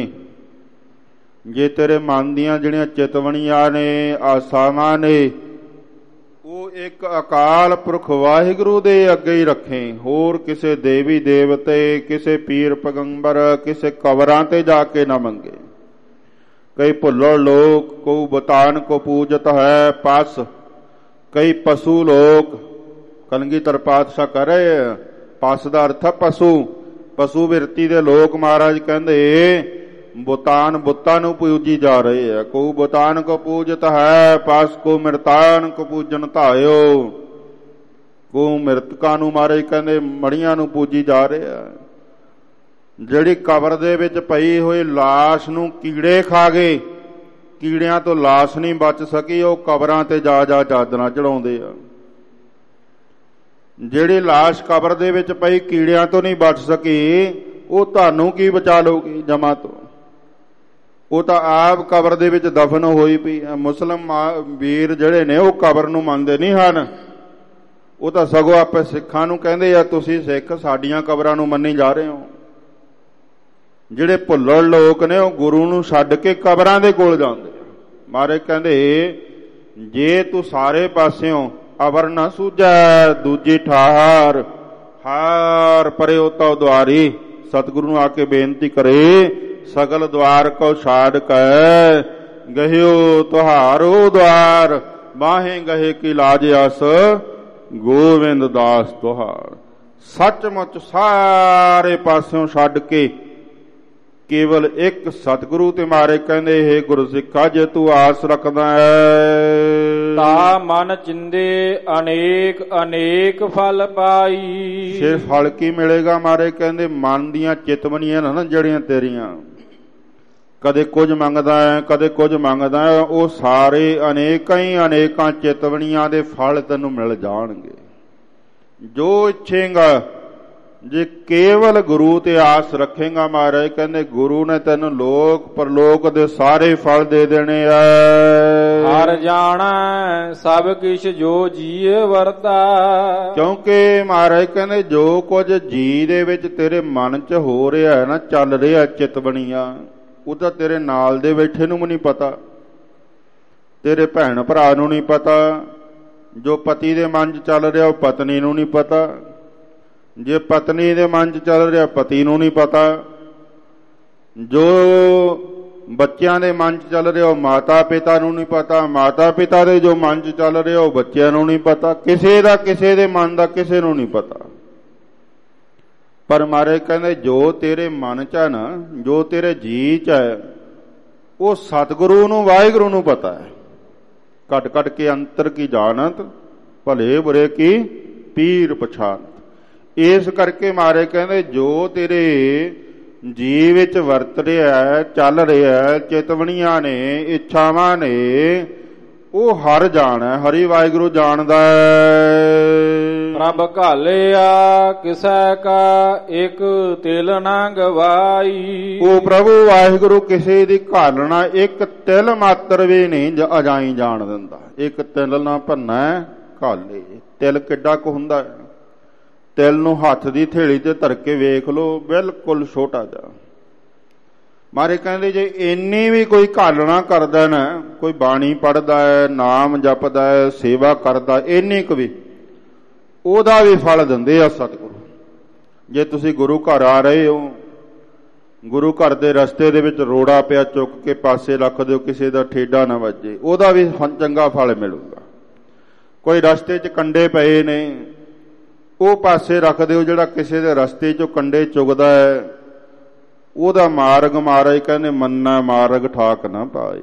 ਜੇ ਤੇਰੇ ਮਨ ਦੀਆਂ ਜਿਹੜੀਆਂ ਚਿਤਵਣੀਆਂ ਨੇ, ਆਸਾਵਾਂ ਨੇ, ਉਹ ਇੱਕ ਅਕਾਲ ਪੁਰਖ ਵਾਹਿਗੁਰੂ ਦੇ ਅੱਗੇ ਹੀ ਰੱਖੇ, ਹੋਰ ਕਿਸੇ ਦੇਵੀ ਦੇਵਤੇ, ਕਿਸੇ ਪੀਰ ਪੈਗੰਬਰ, ਕਿਸੇ ਕਬਰਾਂ ਤੇ ਜਾ ਕੇ ਨਾ ਮੰਗੇ। ਕਈ ਭੁੱਲੜ ਲੋਕ ਕੋ ਬਤਾਨ ਕੋ ਪੂਜਤ ਹੈ ਪਸ, ਕਈ ਪਸ਼ੂ ਲੋਕ। ਕਲਗੀਧਰ ਪਾਤਸ਼ਾਹ ਕਰ ਰਹੇ ਪਸ ਦਾ ਅਰਥ ਪਸ਼ੂ, ਪਸ਼ੂ ਬਿਰਤੀ ਦੇ ਲੋਕ ਮਹਾਰਾਜ ਕਹਿੰਦੇ ਬੁਤਾਨ ਬੁੱਤਾਂ ਨੂੰ ਪੂਜੀ ਜਾ ਰਹੇ ਆ। ਕੋ ਬੁਤਾਨ ਕੋ ਪੂਜਤ ਹੈ ਪਸ, ਕੋ ਮਿਰਤਾਨ ਕੋ ਪੂਜਨ ਧਾਇਓ। ਕੋ ਮਿਰਤਕਾਂ ਨੂੰ ਮਹਾਰਾਜ ਕਹਿੰਦੇ ਮੜੀਆਂ ਨੂੰ ਪੂਜੀ ਜਾ ਰਹੇ ਆ। ਜਿਹੜੀ ਕਬਰ ਦੇ ਵਿੱਚ ਪਈ ਹੋਈ ਲਾਸ਼ ਨੂੰ ਕੀੜੇ ਖਾ ਗਏ, ਕੀੜਿਆਂ ਤੋਂ ਲਾਸ਼ ਨਹੀਂ ਬਚ ਸਕੀ, ਉਹ ਕਬਰਾਂ ਤੇ ਜਾ ਜਾ ਚਾਦਰਾਂ ਚੜਾਉਂਦੇ ਆ। ਜਿਹੜੀ ਲਾਸ਼ ਕਬਰ ਦੇ ਵਿੱਚ ਪਈ ਕੀੜਿਆਂ ਤੋਂ ਨਹੀਂ ਬਚ ਸਕੀ, ਉਹ ਤੁਹਾਨੂੰ ਕੀ ਬਚਾ ਲਊਗੀ ਜਮਾਂ ਤੋਂ। ਉਹ ਤਾਂ ਆਪ ਕਬਰ ਦੇ ਵਿੱਚ ਦਫਨ ਹੋਈ ਪਈ। ਮੁਸਲਮ ਵੀਰ ਜਿਹੜੇ ਨੇ ਉਹ ਕਬਰ ਨੂੰ ਮੰਨਦੇ ਨਹੀਂ ਹਨ, ਉਹ ਤਾਂ ਸਗੋਂ ਆਪੇ ਸਿੱਖਾਂ ਨੂੰ ਕਹਿੰਦੇ ਆ ਤੁਸੀਂ ਸਿੱਖ ਸਾਡੀਆਂ ਕਬਰਾਂ ਨੂੰ ਮੰਨੀ ਜਾ ਰਹੇ ਹੋ। ਜਿਹੜੇ ਭੁੱਲੜ ਲੋਕ ਨੇ ਉਹ ਗੁਰੂ ਨੂੰ ਛੱਡ ਕੇ ਕਬਰਾਂ ਦੇ ਕੋਲ ਜਾਂਦੇ। ਮਹਾਰਾਜ ਕਹਿੰਦੇ ਜੇ ਤੂੰ ਸਾਰੇ ਪਾਸਿਓਂ ਅਵਰ ਨਾ ਸੂਝੈ ਦੂਜੀ ਠਾਰ, ਹਾਰ ਪਰਿਓ ਤਉ ਦੁਆਰੀ। ਸਤਿਗੁਰੂ ਨੂੰ ਆ ਕੇ ਬੇਨਤੀ ਕਰੇ ਸਗਲ ਦੁਆਰ ਕੋ ਛਾੜ ਕੈ ਗਹਿਓ ਤੁਹਾਰੋ ਦੁਆਰ, ਬਾਹੇ ਗਹੇ ਕੀ ਲਾਜ ਅਸ ਗੋਵਿੰਦ ਦਾਸ ਤੁਹਾਰ। ਸੱਚਮੁੱਚ ਸਾਰੇ ਪਾਸਿਓਂ ਛੱਡ ਕੇ ਕੇਵਲ ਇੱਕ ਸਤਿਗੁਰੂ ਤੇ ਮਾਰੇ ਕਹਿੰਦੇ ਹੈ ਗੁਰਸਿੱਖਾ ਜੇ ਤੂੰ ਆਸ ਰੱਖਦਾ ਹੈ ਤਾ ਮਨ ਚਿੰਦੇ ਅਨੇਕ ਅਨੇਕ ਫਲ ਪਾਈ। ਸਿਰ ਫਲ ਕੀ ਮਿਲੇਗਾ ਮਾਰੇ ਕਹਿੰਦੇ ਮਨ ਦੀਆਂ ਚਿਤਵਨੀਆਂ ਨਾ ਜਿਹੜੀਆਂ ਤੇਰੀਆਂ ਕਦੇ ਕੁਝ ਮੰਗਦਾ ਹੈ, ਕਦੇ ਕੁਝ ਮੰਗਦਾ ਹੈ। ਉਹ ਸਾਰੇ ਅਨੇਕਾਂ ਹੀ ਅਨੇਕਾਂ ਚਿਤਵਣੀਆਂ ਦੇ ਫਲ ਤੈਨੂੰ ਮਿਲ ਜਾਣਗੇ। ਜੋ ਇੱਛੇਗਾ, ਜੇ ਕੇਵਲ ਗੁਰੂ ਤੇ ਆਸ ਰੱਖੇਗਾ, ਮਹਾਰਾਜ ਕਹਿੰਦੇ ਗੁਰੂ ਨੇ ਤੈਨੂੰ ਲੋਕ ਪਰਲੋਕ ਦੇ ਸਾਰੇ ਫਲ ਦੇ ਦੇਣੇ ਆ। ਹਰ ਜਾਣੈ ਸਭ ਕਿਛ ਜੋ ਜੀਅ ਵਰਤਾ। ਕਿਉਂਕਿ ਮਹਾਰਾਜ ਕਹਿੰਦੇ ਜੋ ਕੁਝ ਜੀ ਦੇ ਵਿੱਚ ਤੇਰੇ ਮਨ 'ਚ ਹੋ ਰਿਹਾ ਹੈ ਨਾ, ਚੱਲ ਰਿਹਾ ਚਿਤਵਣੀਆਂ, ਉਹ ਤਾਂ ਤੇਰੇ ਨਾਲ ਦੇ ਬੈਠੇ ਨੂੰ ਵੀ ਨਹੀਂ ਪਤਾ, ਤੇਰੇ ਭੈਣ ਭਰਾ ਨੂੰ ਨਹੀਂ ਪਤਾ। ਜੋ ਪਤੀ ਦੇ ਮਨ 'ਚ ਚੱਲ ਰਿਹਾ ਉਹ ਪਤਨੀ ਨੂੰ ਨਹੀਂ ਪਤਾ, ਜੇ ਪਤਨੀ ਦੇ ਮਨ 'ਚ ਚੱਲ ਰਿਹਾ ਪਤੀ ਨੂੰ ਨਹੀਂ ਪਤਾ, ਜੋ ਬੱਚਿਆਂ ਦੇ ਮਨ 'ਚ ਚੱਲ ਰਿਹਾ ਉਹ ਮਾਤਾ ਪਿਤਾ ਨੂੰ ਨਹੀਂ ਪਤਾ, ਮਾਤਾ ਪਿਤਾ ਦੇ ਜੋ ਮਨ 'ਚ ਚੱਲ ਰਿਹਾ ਉਹ ਬੱਚਿਆਂ ਨੂੰ ਨਹੀਂ ਪਤਾ। ਕਿਸੇ ਦਾ, ਕਿਸੇ ਦੇ ਮਨ ਦਾ ਕਿਸੇ ਨੂੰ ਨਹੀਂ ਪਤਾ। ਪਰ ਮਹਾਰਾਜ ਕਹਿੰਦੇ ਜੋ ਤੇਰੇ ਮਨ 'ਚ ਹੈ ਨਾ, ਜੋ ਤੇਰੇ ਜੀ 'ਚ ਹੈ, ਉਹ ਸਤਿਗੁਰੂ ਨੂੰ, ਵਾਹਿਗੁਰੂ ਨੂੰ ਪਤਾ ਹੈ। ਘਟ ਘਟ ਕੇ ਅੰਤਰ ਕੀ ਜਾਣਤ, ਭਲੇ ਬੁਰੇ ਕੀ ਪੀਰ ਪਛਾਨਤ। ਇਸ ਕਰਕੇ ਮਹਾਰਾਜ ਕਹਿੰਦੇ ਜੋ ਤੇਰੇ ਜੀ ਵਿੱਚ ਵਰਤ ਰਿਹਾ, ਚੱਲ ਰਿਹਾ, ਚਿਤਵਣੀਆਂ ਨੇ, ਇੱਛਾਵਾਂ ਨੇ, ਉਹ ਹਰ ਜਾਣੈ, ਹਰੀ ਵਾਹਿਗੁਰੂ ਜਾਣਦਾ ਹੈ। ਪ੍ਰਭ ਘਾਲਿਆ ਕਿਸੈ ਕਾ ਇੱਕ ਤਿਲ ਨਾ ਗਵਾਈ। ਉਹ ਪ੍ਰਭੂ ਵਾਹਿਗੁਰੂ ਕਿਸੇ ਦੀ ਘਾਲਣਾ ਇੱਕ ਤਿਲ ਮਾਤਰ ਵੀ ਨਹੀਂ ਅਜਾਈ ਜਾਣ ਦਿੰਦਾ। ਇੱਕ ਤਿਲ ਨਾ ਭੰਨਾ ਘਾਲੇ। ਤਿਲ ਕਿੱਡਾ ਕੁ ਹੁੰਦਾ ਹੈ? ਤਿਲ ਨੂੰ ਹੱਥ ਦੀ ਥੇਲੀ ਤੇ ਧਰ ਕੇ ਵੇਖ ਲਓ, ਬਿਲਕੁਲ ਛੋਟਾ ਜਿਹਾ। ਮਾਰੇ ਕਹਿੰਦੇ ਜੇ ਇੰਨੀ ਵੀ ਕੋਈ ਘਾਲਣਾ ਕਰਦਾ ਨਾ, ਕੋਈ ਬਾਣੀ ਪੜ੍ਹਦਾ ਹੈ, ਨਾਮ ਜਪਦਾ ਹੈ, ਸੇਵਾ ਕਰਦਾ, ਇੰਨੀ ਕੁ ਵੀ ਉਹਦਾ ਵੀ ਫਲ ਦਿੰਦੇ ਆ ਸਤਿਗੁਰੂ। ਜੇ ਤੁਸੀਂ ਗੁਰੂ ਘਰ ਆ ਰਹੇ ਹੋ, ਗੁਰੂ ਘਰ ਦੇ ਰਸਤੇ ਦੇ ਵਿੱਚ ਰੋੜਾ ਪਿਆ, ਚੁੱਕ ਕੇ ਪਾਸੇ ਰੱਖ ਦਿਓ, ਕਿਸੇ ਦਾ ਠੇਡਾ ਨਾ ਵੱਜੇ, ਉਹਦਾ ਵੀ ਚੰਗਾ ਫਲ ਮਿਲੂਗਾ। ਕੋਈ ਰਸਤੇ 'ਚ ਕੰਡੇ ਪਏ ਨੇ, ਉਹ ਪਾਸੇ ਰੱਖ ਦਿਓ, ਜਿਹੜਾ ਕਿਸੇ ਦੇ ਰਸਤੇ 'ਚੋਂ ਕੰਡੇ ਚੁਗਦਾ ਹੈ, ਉਹਦਾ ਮਾਰਗ ਮਹਾਰਾਜ ਕਹਿੰਦੇ ਮੰਨਾ ਮਾਰਗ ਠਾਕ ਨਾ ਪਾਏ।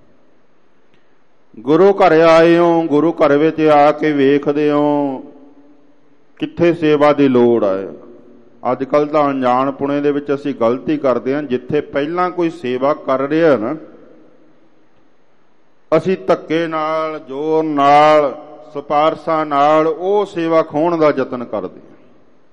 ਗੁਰੂ ਘਰ ਆਏ ਹੋ, ਗੁਰੂ ਘਰ ਵਿੱਚ ਆ ਕੇ ਵੇਖਦੇ ਹੋ ਕਿੱਥੇ ਸੇਵਾ ਦੀ ਲੋੜ ਹੈ। ਅੱਜ ਕੱਲ੍ਹ ਤਾਂ ਅਣਜਾਣਪੁਣੇ ਦੇ ਵਿੱਚ ਅਸੀਂ ਗਲਤੀ ਕਰਦੇ ਹਾਂ। ਜਿੱਥੇ ਪਹਿਲਾਂ ਕੋਈ ਸੇਵਾ ਕਰ ਰਿਹਾ ਨਾ, ਅਸੀਂ ਧੱਕੇ ਨਾਲ, ਜ਼ੋਰ ਨਾਲ, ਸਿਫਾਰਸ਼ਾਂ ਨਾਲ ਉਹ ਸੇਵਾ ਖੋਹਣ ਦਾ ਯਤਨ ਕਰਦੇ ਹਾਂ।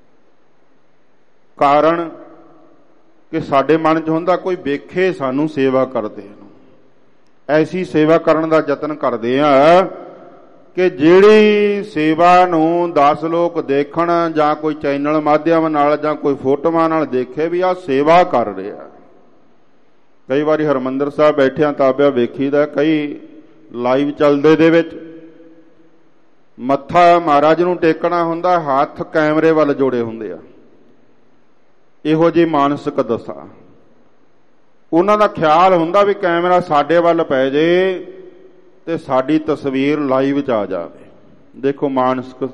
ਕਾਰਨ ਕਿ ਸਾਡੇ ਮਨ 'ਚ ਹੁੰਦਾ ਕੋਈ ਵੇਖੇ ਸਾਨੂੰ ਸੇਵਾ ਕਰਦੇ ਨੂੰ। ਐਸੀ ਸੇਵਾ ਕਰਨ ਦਾ ਯਤਨ ਕਰਦੇ ਆ ਕਿ ਜਿਹੜੀ ਸੇਵਾ ਨੂੰ 10 ਲੋਕ ਦੇਖਣ, ਜਾਂ ਕੋਈ ਚੈਨਲ ਮਾਧਿਅਮ ਨਾਲ, ਜਾਂ ਕੋਈ ਫੋਟੋਆਂ ਨਾਲ ਦੇਖੇ ਵੀ ਆਹ ਸੇਵਾ ਕਰ ਰਿਹਾ। ਕਈ ਵਾਰੀ ਹਰਿਮੰਦਰ ਸਾਹਿਬ ਬੈਠਿਆਂ ਤਾਬਿਆ ਵੇਖੀਦਾ, ਕਈ ਲਾਈਵ ਚੱਲਦੇ ਦੇ ਵਿੱਚ ਮੱਥਾ ਮਹਾਰਾਜ ਨੂੰ ਟੇਕਣਾ ਹੁੰਦਾ, ਹੱਥ ਕੈਮਰੇ ਵੱਲ ਜੋੜੇ ਹੁੰਦੇ ਆ। ਇਹੋ ਜਿਹੀ ਮਾਨਸਿਕ ਦਸ਼ਾ ਉਹਨਾਂ ਦਾ ਖਿਆਲ ਹੁੰਦਾ ਵੀ ਕੈਮਰਾ ਸਾਡੇ ਵੱਲ ਪੈ ਜੇ ਤੇ ਸਾਡੀ ਤਸਵੀਰ ਲਾਈਵ 'ਚ ਆ ਜਾਵੇ। ਦੇਖੋ ਮਾਨਸਿਕ,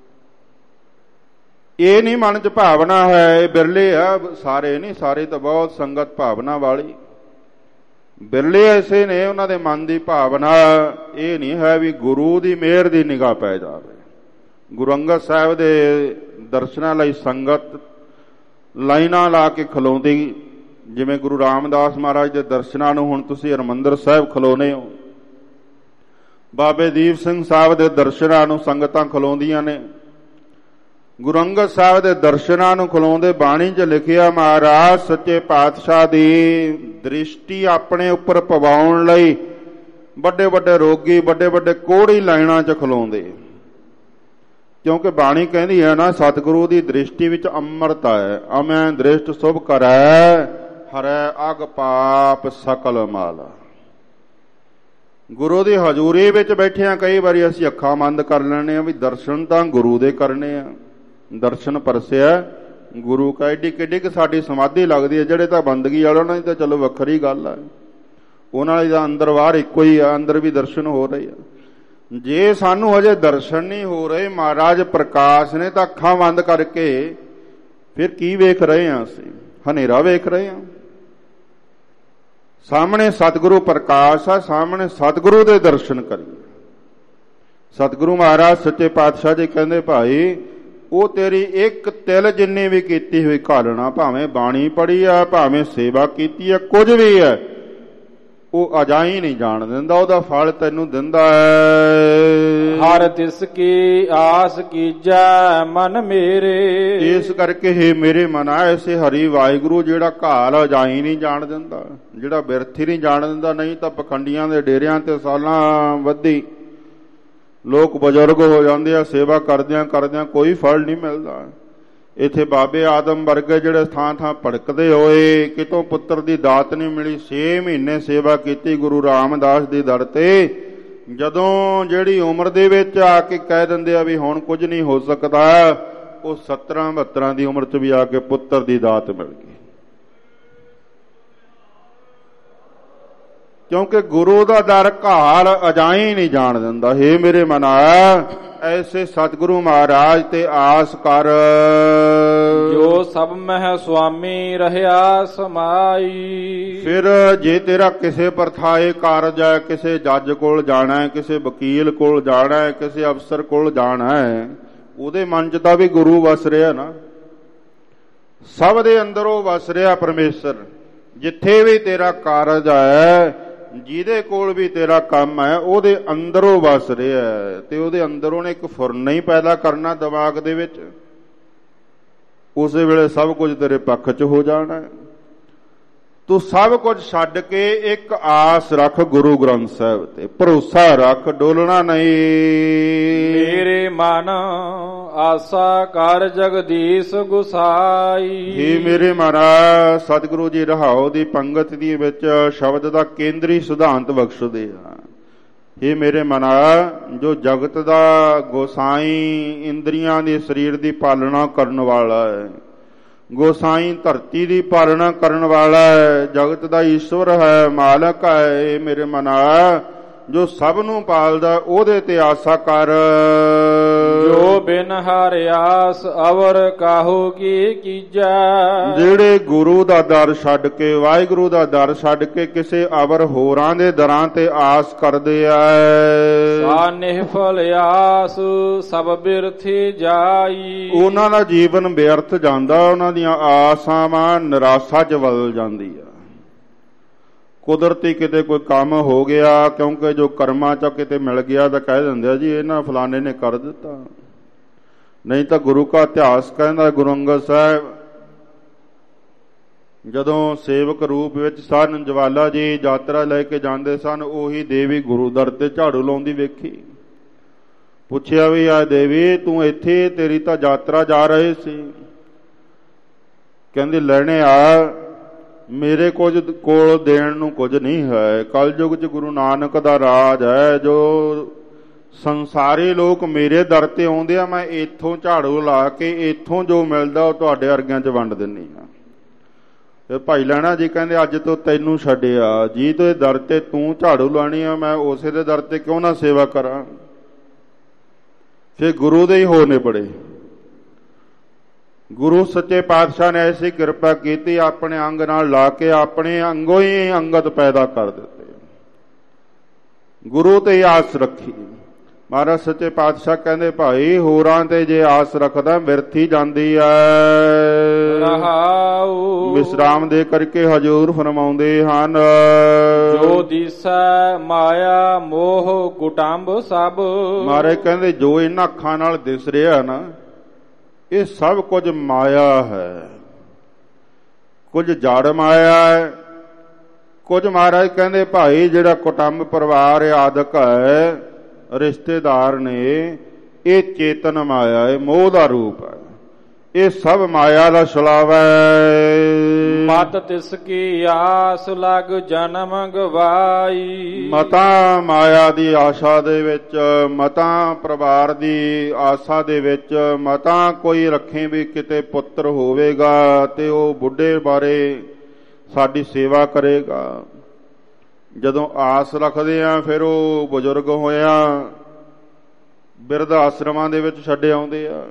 ਇਹ ਨਹੀਂ ਮਨ 'ਚ ਭਾਵਨਾ ਹੈ। ਇਹ ਬਿਰਲੇ ਆ, ਸਾਰੇ ਨਹੀਂ, ਸਾਰੇ ਤਾਂ ਬਹੁਤ ਸੰਗਤ ਭਾਵਨਾ ਵਾਲੀ। ਬਿਰਲੇ ਐਸੇ ਨੇ ਉਹਨਾਂ ਦੇ ਮਨ ਦੀ ਭਾਵਨਾ ਇਹ ਨਹੀਂ ਹੈ ਵੀ ਗੁਰੂ ਦੀ ਮਿਹਰ ਦੀ ਨਿਗਾਹ ਪੈ ਜਾਵੇ। ਗੁਰੂ ਅੰਗਦ ਸਾਹਿਬ ਦੇ ਦਰਸ਼ਨਾਂ ਲਈ ਸੰਗਤ ਲਾਈਨਾਂ ਲਾ ਕੇ ਖਲੋਂਦੀ, ਜਿਵੇਂ ਗੁਰੂ ਰਾਮਦਾਸ ਮਹਾਰਾਜ ਦੇ ਦਰਸ਼ਨਾਂ ਨੂੰ ਹੁਣ ਤੁਸੀਂ ਹਰਿਮੰਦਰ ਸਾਹਿਬ ਖਲੋਨੇ ਹੋ, ਬਾਬੇ ਦੀਪ ਸਿੰਘ ਸਾਹਿਬ ਦੇ ਦਰਸ਼ਨਾਂ ਨੂੰ ਸੰਗਤਾਂ ਖਲੋਂਦੀਆਂ ਨੇ। ਗੁਰੂ ਅੰਗਦ ਸਾਹਿਬ ਦੇ ਦਰਸ਼ਨਾਂ ਨੂੰ ਖਲੋਂਦੇ, ਬਾਣੀ 'ਚ ਲਿਖਿਆ ਮਹਾਰਾਜ ਸੱਚੇ ਪਾਤਸ਼ਾਹ ਦੀ ਦ੍ਰਿਸ਼ਟੀ ਆਪਣੇ ਉੱਪਰ ਪਵਾਉਣ ਲਈ ਵੱਡੇ ਵੱਡੇ ਰੋਗੀ, ਵੱਡੇ ਵੱਡੇ ਕੋਹੜੀ ਲਾਈਨਾਂ 'ਚ ਖਲੋਂਦੇ। ਕਿਉਂਕਿ ਬਾਣੀ ਕਹਿੰਦੀ ਹੈ ਨਾ, ਸਤਿਗੁਰੂ ਦੀ ਦ੍ਰਿਸ਼ਟੀ ਵਿੱਚ ਅੰਮ੍ਰਿਤ ਹੈ। ਅਮੈ ਦ੍ਰਿਸ਼ਟ ਸੁਭ ਕਰੈ, ਹਰੈ ਅਗ ਪਾਪ ਸਕਲ ਮਾਲ। ਗੁਰੂ ਦੀ ਹਜ਼ੂਰੀ ਵਿੱਚ ਬੈਠਿਆਂ ਕਈ ਵਾਰੀ ਅਸੀਂ ਅੱਖਾਂ ਬੰਦ ਕਰ ਲੈਣੇ ਆ ਵੀ ਦਰਸ਼ਨ ਤਾਂ ਗੁਰੂ ਦੇ ਕਰਨੇ ਆ। ਦਰਸ਼ਨ ਪਰਸਿਆ ਗੁਰੂ ਕਾ। ਏਡੀ ਕਿੱਡੀ ਕਿ ਸਾਡੀ ਸਮਾਧੀ ਲੱਗਦੀ ਹੈ। ਜਿਹੜੇ ਤਾਂ ਬੰਦਗੀ ਵਾਲੇ ਉਹਨਾਂ ਦੀ ਤਾਂ ਚਲੋ ਵੱਖਰੀ ਗੱਲ ਆ, ਉਹਨਾਂ ਦੀ ਤਾਂ ਅੰਦਰ ਬਾਹਰ ਇੱਕੋ ਹੀ ਆ, ਅੰਦਰ ਵੀ ਦਰਸ਼ਨ ਹੋ ਰਹੇ ਆ। ਜੇ ਸਾਨੂੰ ਹਜੇ ਦਰਸ਼ਨ ਨਹੀਂ ਹੋ ਰਹੇ, ਮਹਾਰਾਜ ਪ੍ਰਕਾਸ਼ ਨੇ ਤਾਂ ਅੱਖਾਂ ਬੰਦ ਕਰਕੇ ਫਿਰ ਕੀ ਵੇਖ ਰਹੇ ਹਾਂ? ਅਸੀਂ ਹਨੇਰਾ ਵੇਖ ਰਹੇ ਹਾਂ। ਸਾਹਮਣੇ ਸਤਿਗੁਰੂ ਪ੍ਰਕਾਸ਼ ਆ, ਸਾਹਮਣੇ ਸਤਿਗੁਰੂ ਦੇ ਦਰਸ਼ਨ ਕਰੀਏ। ਸਤਿਗੁਰੂ ਮਹਾਰਾਜ ਸੱਚੇ ਪਾਤਸ਼ਾਹ ਜੀ ਕਹਿੰਦੇ, ਭਾਈ ਉਹ ਤੇਰੀ ਇੱਕ ਤਿਲ ਜਿੰਨੀ ਵੀ ਕੀਤੀ ਹੋਈ ਘਾਲਣਾ, ਭਾਵੇਂ ਬਾਣੀ ਪੜੀ ਆ, ਭਾਵੇਂ ਸੇਵਾ ਕੀਤੀ ਆ, ਕੁਝ ਵੀ ਹੈ, ਉਹ ਅਜਾਈ ਨਹੀਂ ਜਾਣ ਦਿੰਦਾ, ਉਹਦਾ ਫਲ ਤੈਨੂੰ ਦਿੰਦਾ ਹੈ। ਹਰ ਤਿਸ ਕੀ ਆਸ ਕੀਜੈ ਮਨ ਮੇਰੇ। ਇਸ ਕਰਕੇ ਹੀ ਮੇਰੇ ਮਨ ਐਸੇ ਹਰੀ ਵਾਹਿਗੁਰੂ ਜਿਹੜਾ ਘਾਲ ਅਜਾਈ ਨਹੀਂ ਜਾਣ ਦਿੰਦਾ, ਜਿਹੜਾ ਬਿਰਥੀ ਨਹੀਂ ਜਾਣ ਦਿੰਦਾ। ਨਹੀਂ ਤਾਂ ਪਖੰਡੀਆਂ ਦੇ ਡੇਰਿਆਂ ਤੇ ਸਾਲਾਂ ਵੱਧੀ ਲੋਕ ਬਜ਼ੁਰਗ ਹੋ ਜਾਂਦੇ ਆ, ਸੇਵਾ ਕਰਦਿਆਂ ਕਰਦਿਆਂ ਕੋਈ ਫਲ ਨਹੀਂ ਮਿਲਦਾ। ਇੱਥੇ ਬਾਬੇ ਆਦਮ ਵਰਗੇ ਜਿਹੜੇ ਥਾਂ ਥਾਂ ਭੜਕਦੇ ਹੋਏ, ਕਿਤੋਂ ਪੁੱਤਰ ਦੀ ਦਾਤ ਨਹੀਂ ਮਿਲੀ, 6 ਮਹੀਨੇ ਸੇਵਾ ਕੀਤੀ ਗੁਰੂ ਰਾਮਦਾਸ ਦੀ ਦਰ ਤੇ। ਜਦੋਂ ਜਿਹੜੀ ਉਮਰ ਦੇ ਵਿੱਚ ਆ ਕੇ ਕਹਿ ਦਿੰਦੇ ਆ ਵੀ ਹੁਣ ਕੁਝ ਨਹੀਂ ਹੋ ਸਕਦਾ, ਉਹ 17-72 ਦੀ ਉਮਰ 'ਚ ਵੀ ਆ ਕੇ ਪੁੱਤਰ ਦੀ ਦਾਤ ਮਿਲ ਗਈ। ਕਿਉਂਕਿ ਗੁਰੂ ਦਾ ਦਰ ਘਾਲ ਅਜਾਈ ਨਹੀਂ ਜਾਣ ਦਿੰਦਾ। ਹੇ ਮੇਰੇ ਮਨਾ, ਐਸੇ ਸਤਿਗੁਰੂ ਮਹਾਰਾਜ ਤੇ ਆਸ ਕਰ, ਜੋ ਸਭ ਮਹਿ ਸੁਆਮੀ ਰਹਿਆ ਸਮਾਈ। ਫਿਰ ਜੇ ਤੇਰਾ ਕਿਸੇ ਪਰਥਾਏ ਕਾਰਜ ਹੈ, ਕਿਸੇ ਜੱਜ ਕੋਲ ਜਾਣਾ ਹੈ, ਕਿਸੇ ਵਕੀਲ ਕੋਲ ਜਾਣਾ ਹੈ, ਕਿਸੇ ਅਫਸਰ ਕੋਲ ਜਾਣਾ ਹੈ, ਉਹਦੇ ਮਨ 'ਚ ਤਾਂ ਵੀ ਗੁਰੂ ਵਸ ਰਿਹਾ ਨਾ। ਸਭ ਦੇ ਅੰਦਰ ਉਹ ਵਸ ਰਿਹਾ ਪਰਮੇਸ਼ਰ। ਜਿੱਥੇ ਵੀ ਤੇਰਾ ਕਾਰਜ ਹੈ, ਜਿਹਦੇ ਕੋਲ ਵੀ ਤੇਰਾ ਕੰਮ ਹੈ, ਉਹਦੇ ਅੰਦਰੋਂ ਵਸ ਰਿਹਾ ਹੈ। ਤੇ ਉਹਦੇ ਅੰਦਰ ਉਹਨੇ ਇੱਕ ਫੁਰਨਾ ਹੀ ਪੈਦਾ ਕਰਨਾ ਦਿਮਾਗ ਦੇ ਵਿੱਚ, ਉਸੇ ਵੇਲੇ ਸਭ ਕੁਝ ਤੇਰੇ ਪੱਖ 'ਚ ਹੋ ਜਾਣਾ। ਤੂੰ ਸਭ ਕੁਝ ਛੱਡ ਕੇ ਇੱਕ ਆਸ ਰੱਖ ਗੁਰੂ ਗ੍ਰੰਥ ਸਾਹਿਬ ਤੇ, ਭਰੋਸਾ ਰੱਖ, ਡੋਲਣਾ ਨਹੀਂ। ਮੇਰੇ ਮਨ ਆਸਾ ਕਰ ਜਗਦੀਸ਼ ਗੁਸਾਈ। ਹੇ ਮੇਰੇ ਮਨਾ, ਸਤਿਗੁਰੂ ਜੀ ਰਹਾਉ ਦੀ ਪੰਗਤ ਦੀ ਵਿੱਚ ਸ਼ਬਦ ਦਾ ਕੇਂਦਰੀ ਸਿਧਾਂਤ ਬਖਸ਼ਦੇ ਆ। ਹੇ ਮੇਰੇ ਮਨਾ, ਜੋ ਜਗਤ ਦਾ ਗੋਸਾਈ, ਇੰਦਰੀਆਂ ਦੇ ਸਰੀਰ ਦੀ ਪਾਲਣਾ ਕਰਨ ਵਾਲਾ ਹੈ, ਗੋਸਾਈ ਧਰਤੀ ਦੀ ਪਾਲਣਾ ਕਰਨ ਵਾਲਾ ਹੈ, ਜਗਤ ਦਾ ਈਸ਼ਵਰ ਹੈ, ਮਾਲਕ ਹੈ। ਇਹ ਮੇਰੇ ਮਨਾ, ਜੋ ਸਭ ਨੂੰ ਪਾਲਦਾ, ਉਹਦੇ ਤੇ ਆਸਾ ਕਰ। ਜੋ ਬਿਨ ਹਰਿ ਆਸ ਅਵਰ ਕਾਹੂ ਕੀ ਕੀਜੈ। ਜਿਹੜੇ ਗੁਰੂ ਦਾ ਦਰ ਛੱਡ ਕੇ, ਵਾਹਿਗੁਰੂ ਦਾ ਦਰ ਛੱਡ ਕੇ ਕਿਸੇ ਅਵਰ ਹੋਰਾਂ ਦੇ ਦਰਾਂ ਤੇ ਆਸ ਕਰਦੇ ਆ, ਸਾ ਨਿਹਫਲ ਆਸ ਸਭ ਬਿਰਥੀ ਜਾਈ। ਉਹਨਾਂ ਦਾ ਜੀਵਨ ਬਿਅਰਥ ਜਾਂਦਾ, ਉਹਨਾਂ ਦੀਆਂ ਆਸਾਂ ਨਿਰਾਸ਼ਾ 'ਚ ਬਦਲ ਜਾਂਦੀ ਆ। ਕੁਦਰਤੀ ਕਿਤੇ ਕੋਈ ਕੰਮ ਹੋ ਗਿਆ, ਕਿਉਂਕਿ ਜੋ ਕਰਮਾਂ 'ਚ ਕਿਤੇ ਮਿਲ ਗਿਆ ਤਾਂ ਕਹਿ ਦਿੰਦੇ ਆ ਜੀ ਇਹਨਾਂ ਫਲਾਣੇ ਨੇ ਕਰ ਦਿੱਤਾ। ਨਹੀਂ ਤਾਂ ਗੁਰੂ ਕਾ ਇਤਿਹਾਸ ਕਹਿੰਦਾ, ਗੁਰੂ ਅੰਗਦ ਸਾਹਿਬ ਜਦੋਂ ਸੇਵਕ ਰੂਪ ਵਿੱਚ ਸਨ, ਜਵਾਲਾ ਜੀ ਯਾਤਰਾ ਲੈ ਕੇ ਜਾਂਦੇ ਸਨ, ਉਹੀ ਦੇਵੀ ਗੁਰੂ ਦਰ ਤੇ ਝਾੜੂ ਲਾਉਂਦੀ ਵੇਖੀ। ਪੁੱਛਿਆ ਵੀ ਆ ਦੇਵੀ, ਤੂੰ ਇੱਥੇ, ਤੇਰੀ ਤਾਂ ਯਾਤਰਾ ਜਾ ਰਹੇ ਸੀ। ਕਹਿੰਦੀ ਲੈਣੇ ਆ, ਮੇਰੇ ਕੁਝ ਕੋਲ ਦੇਣ ਨੂੰ ਕੁਝ ਨਹੀਂ ਹੈ। ਕਲਯੁਗ 'ਚ ਗੁਰੂ ਨਾਨਕ ਦਾ ਰਾਜ ਹੈ, ਜੋ ਸੰਸਾਰੀ ਲੋਕ ਮੇਰੇ ਦਰ ਤੇ ਆਉਂਦੇ ਆ, ਮੈਂ ਇੱਥੋਂ ਝਾੜੂ ਲਾ ਕੇ ਇੱਥੋਂ ਜੋ ਮਿਲਦਾ ਉਹ ਤੁਹਾਡੇ ਵਰਗਿਆਂ 'ਚ ਵੰਡ ਦਿੰਨੀ ਆ। ਤੇ ਭਾਈ ਲੈਣਾ ਜੀ ਕਹਿੰਦੇ, ਅੱਜ ਤੋਂ ਤੈਨੂੰ ਛੱਡਿਆ ਜੀ, ਤੇ ਦਰ ਤੇ ਤੂੰ ਝਾੜੂ ਲਾਣੀ ਆ, ਮੈਂ ਉਸੇ ਦੇ ਦਰ ਤੇ ਕਿਉਂ ਨਾ ਸੇਵਾ ਕਰਾਂ। ਫਿਰ ਗੁਰੂ ਦੇ ਹੀ ਹੋ ਨਿਬੜੇ। ਗੁਰੂ ਸੱਚੇ ਪਾਤਸ਼ਾਹ ਨੇ ਐਸੀ ਕਿਰਪਾ ਕੀਤੀ, ਆਪਣੇ ਅੰਗ ਨਾਲ ਲਾ ਕੇ ਆਪਣੇ ਅੰਗੋਂ ਹੀ ਅੰਗਤ ਪੈਦਾ ਕਰ ਦਿੱਤੇ। ਗੁਰੂ ਤੇ ਆਸ ਰੱਖੀ। ਮਹਾਰਾਜ ਸੱਚੇ ਪਾਤਸ਼ਾਹ ਕਹਿੰਦੇ, ਭਾਈ ਹੋਰਾਂ ਤੇ ਜੇ ਆਸ ਰੱਖਦਾ ਬਿਰਥੀ ਜਾਂਦੀ ਐ। ਵਿਸਰਾਮ ਦੇ ਕਰਕੇ ਹਜ਼ੂਰ ਫਰਮਾਉਂਦੇ ਹਨ, ਜੋ ਦਿਸੈ ਮਾਇਆ ਮੋਹ ਕੁਟੰਬ ਸਭ। ਮਹਾਰਾਜ ਕਹਿੰਦੇ, ਜੋ ਇਹਨਾਂ ਅੱਖਾਂ ਨਾਲ ਦਿਸ ਰਿਹਾ ਨਾ, ਇਹ ਸਭ ਕੁਝ ਮਾਇਆ ਹੈ। ਕੁਝ ਜੜ ਮਾਇਆ ਹੈ, ਕੁਝ ਮਹਾਰਾਜ ਕਹਿੰਦੇ ਭਾਈ ਜਿਹੜਾ ਕੁਟੰਬ ਪਰਿਵਾਰ ਆਦਿਕ ਹੈ, ਰਿਸ਼ਤੇਦਾਰ ਨੇ, ਇਹ ਚੇਤਨ ਮਾਇਆ ਹੈ, ਮੋਹ ਦਾ ਰੂਪ ਹੈ। ਇਹ ਸਭ ਮਾਇਆ ਦਾ ਛਲਾਵਾ ਹੈ। ਮਤ ਤਿਸ ਕੀ ਆਸ ਲਗ ਜਨਮ ਗਵਾਈ। ਮਤਾਂ ਮਾਇਆ ਦੀ ਆਸ਼ਾ ਦੇ ਵਿੱਚ, ਮਤਾਂ ਪਰਿਵਾਰ ਦੀ ਆਸਾ ਦੇ ਵਿੱਚ, ਮਤਾਂ ਕੋਈ ਰੱਖੇ ਵੀ ਕਿਤੇ ਪੁੱਤਰ ਹੋਵੇਗਾ ਤੇ ਉਹ ਬੁੱਢੇ ਬਾਰੇ ਸਾਡੀ ਸੇਵਾ ਕਰੇਗਾ। ਜਦੋਂ ਆਸ ਰੱਖਦੇ ਆ, ਫਿਰ ਉਹ ਬਜ਼ੁਰਗ ਹੋਇਆ ਬਿਰਧ ਆਸ਼ਰਮਾਂ ਦੇ ਵਿੱਚ ਛੱਡ ਆਉਂਦੇ ਆ।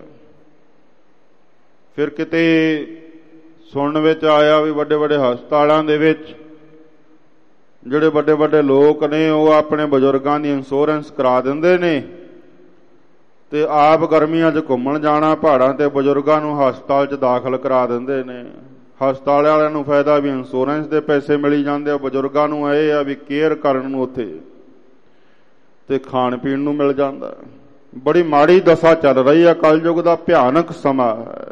ਫਿਰ ਕਿਤੇ ਸੁਣਨ ਵਿੱਚ ਆਇਆ ਵੀ ਵੱਡੇ ਵੱਡੇ ਹਸਪਤਾਲਾਂ ਦੇ ਵਿੱਚ ਜਿਹੜੇ ਵੱਡੇ ਵੱਡੇ ਲੋਕ ਨੇ, ਉਹ ਆਪਣੇ ਬਜ਼ੁਰਗਾਂ ਦੀ ਇੰਸ਼ੋਰੈਂਸ ਕਰਾ ਦਿੰਦੇ ਨੇ ਤੇ ਆਪ ਗਰਮੀਆਂ 'ਚ ਘੁੰਮਣ ਜਾਣਾ ਪਹਾੜਾਂ ਤੇ ਬਜ਼ੁਰਗਾਂ ਨੂੰ ਹਸਪਤਾਲ 'ਚ ਦਾਖਲ ਕਰਾ ਦਿੰਦੇ ਨੇ। ਹਸਪਤਾਲ ਵਾਲਿਆਂ ਨੂੰ ਫਾਇਦਾ ਵੀ ਇੰਸ਼ੋਰੈਂਸ ਦੇ ਪੈਸੇ ਮਿਲੀ ਜਾਂਦੇ ਆ, ਬਜ਼ੁਰਗਾਂ ਨੂੰ ਇਹ ਆ ਵੀ ਕੇਅਰ ਕਰਨ ਨੂੰ ਉੱਥੇ ਤੇ ਖਾਣ ਪੀਣ ਨੂੰ ਮਿਲ ਜਾਂਦਾ। ਬੜੀ ਮਾੜੀ ਦਸ਼ਾ ਚੱਲ ਰਹੀ ਆ, ਕਲਯੁਗ ਦਾ ਭਿਆਨਕ ਸਮਾਂ ਹੈ।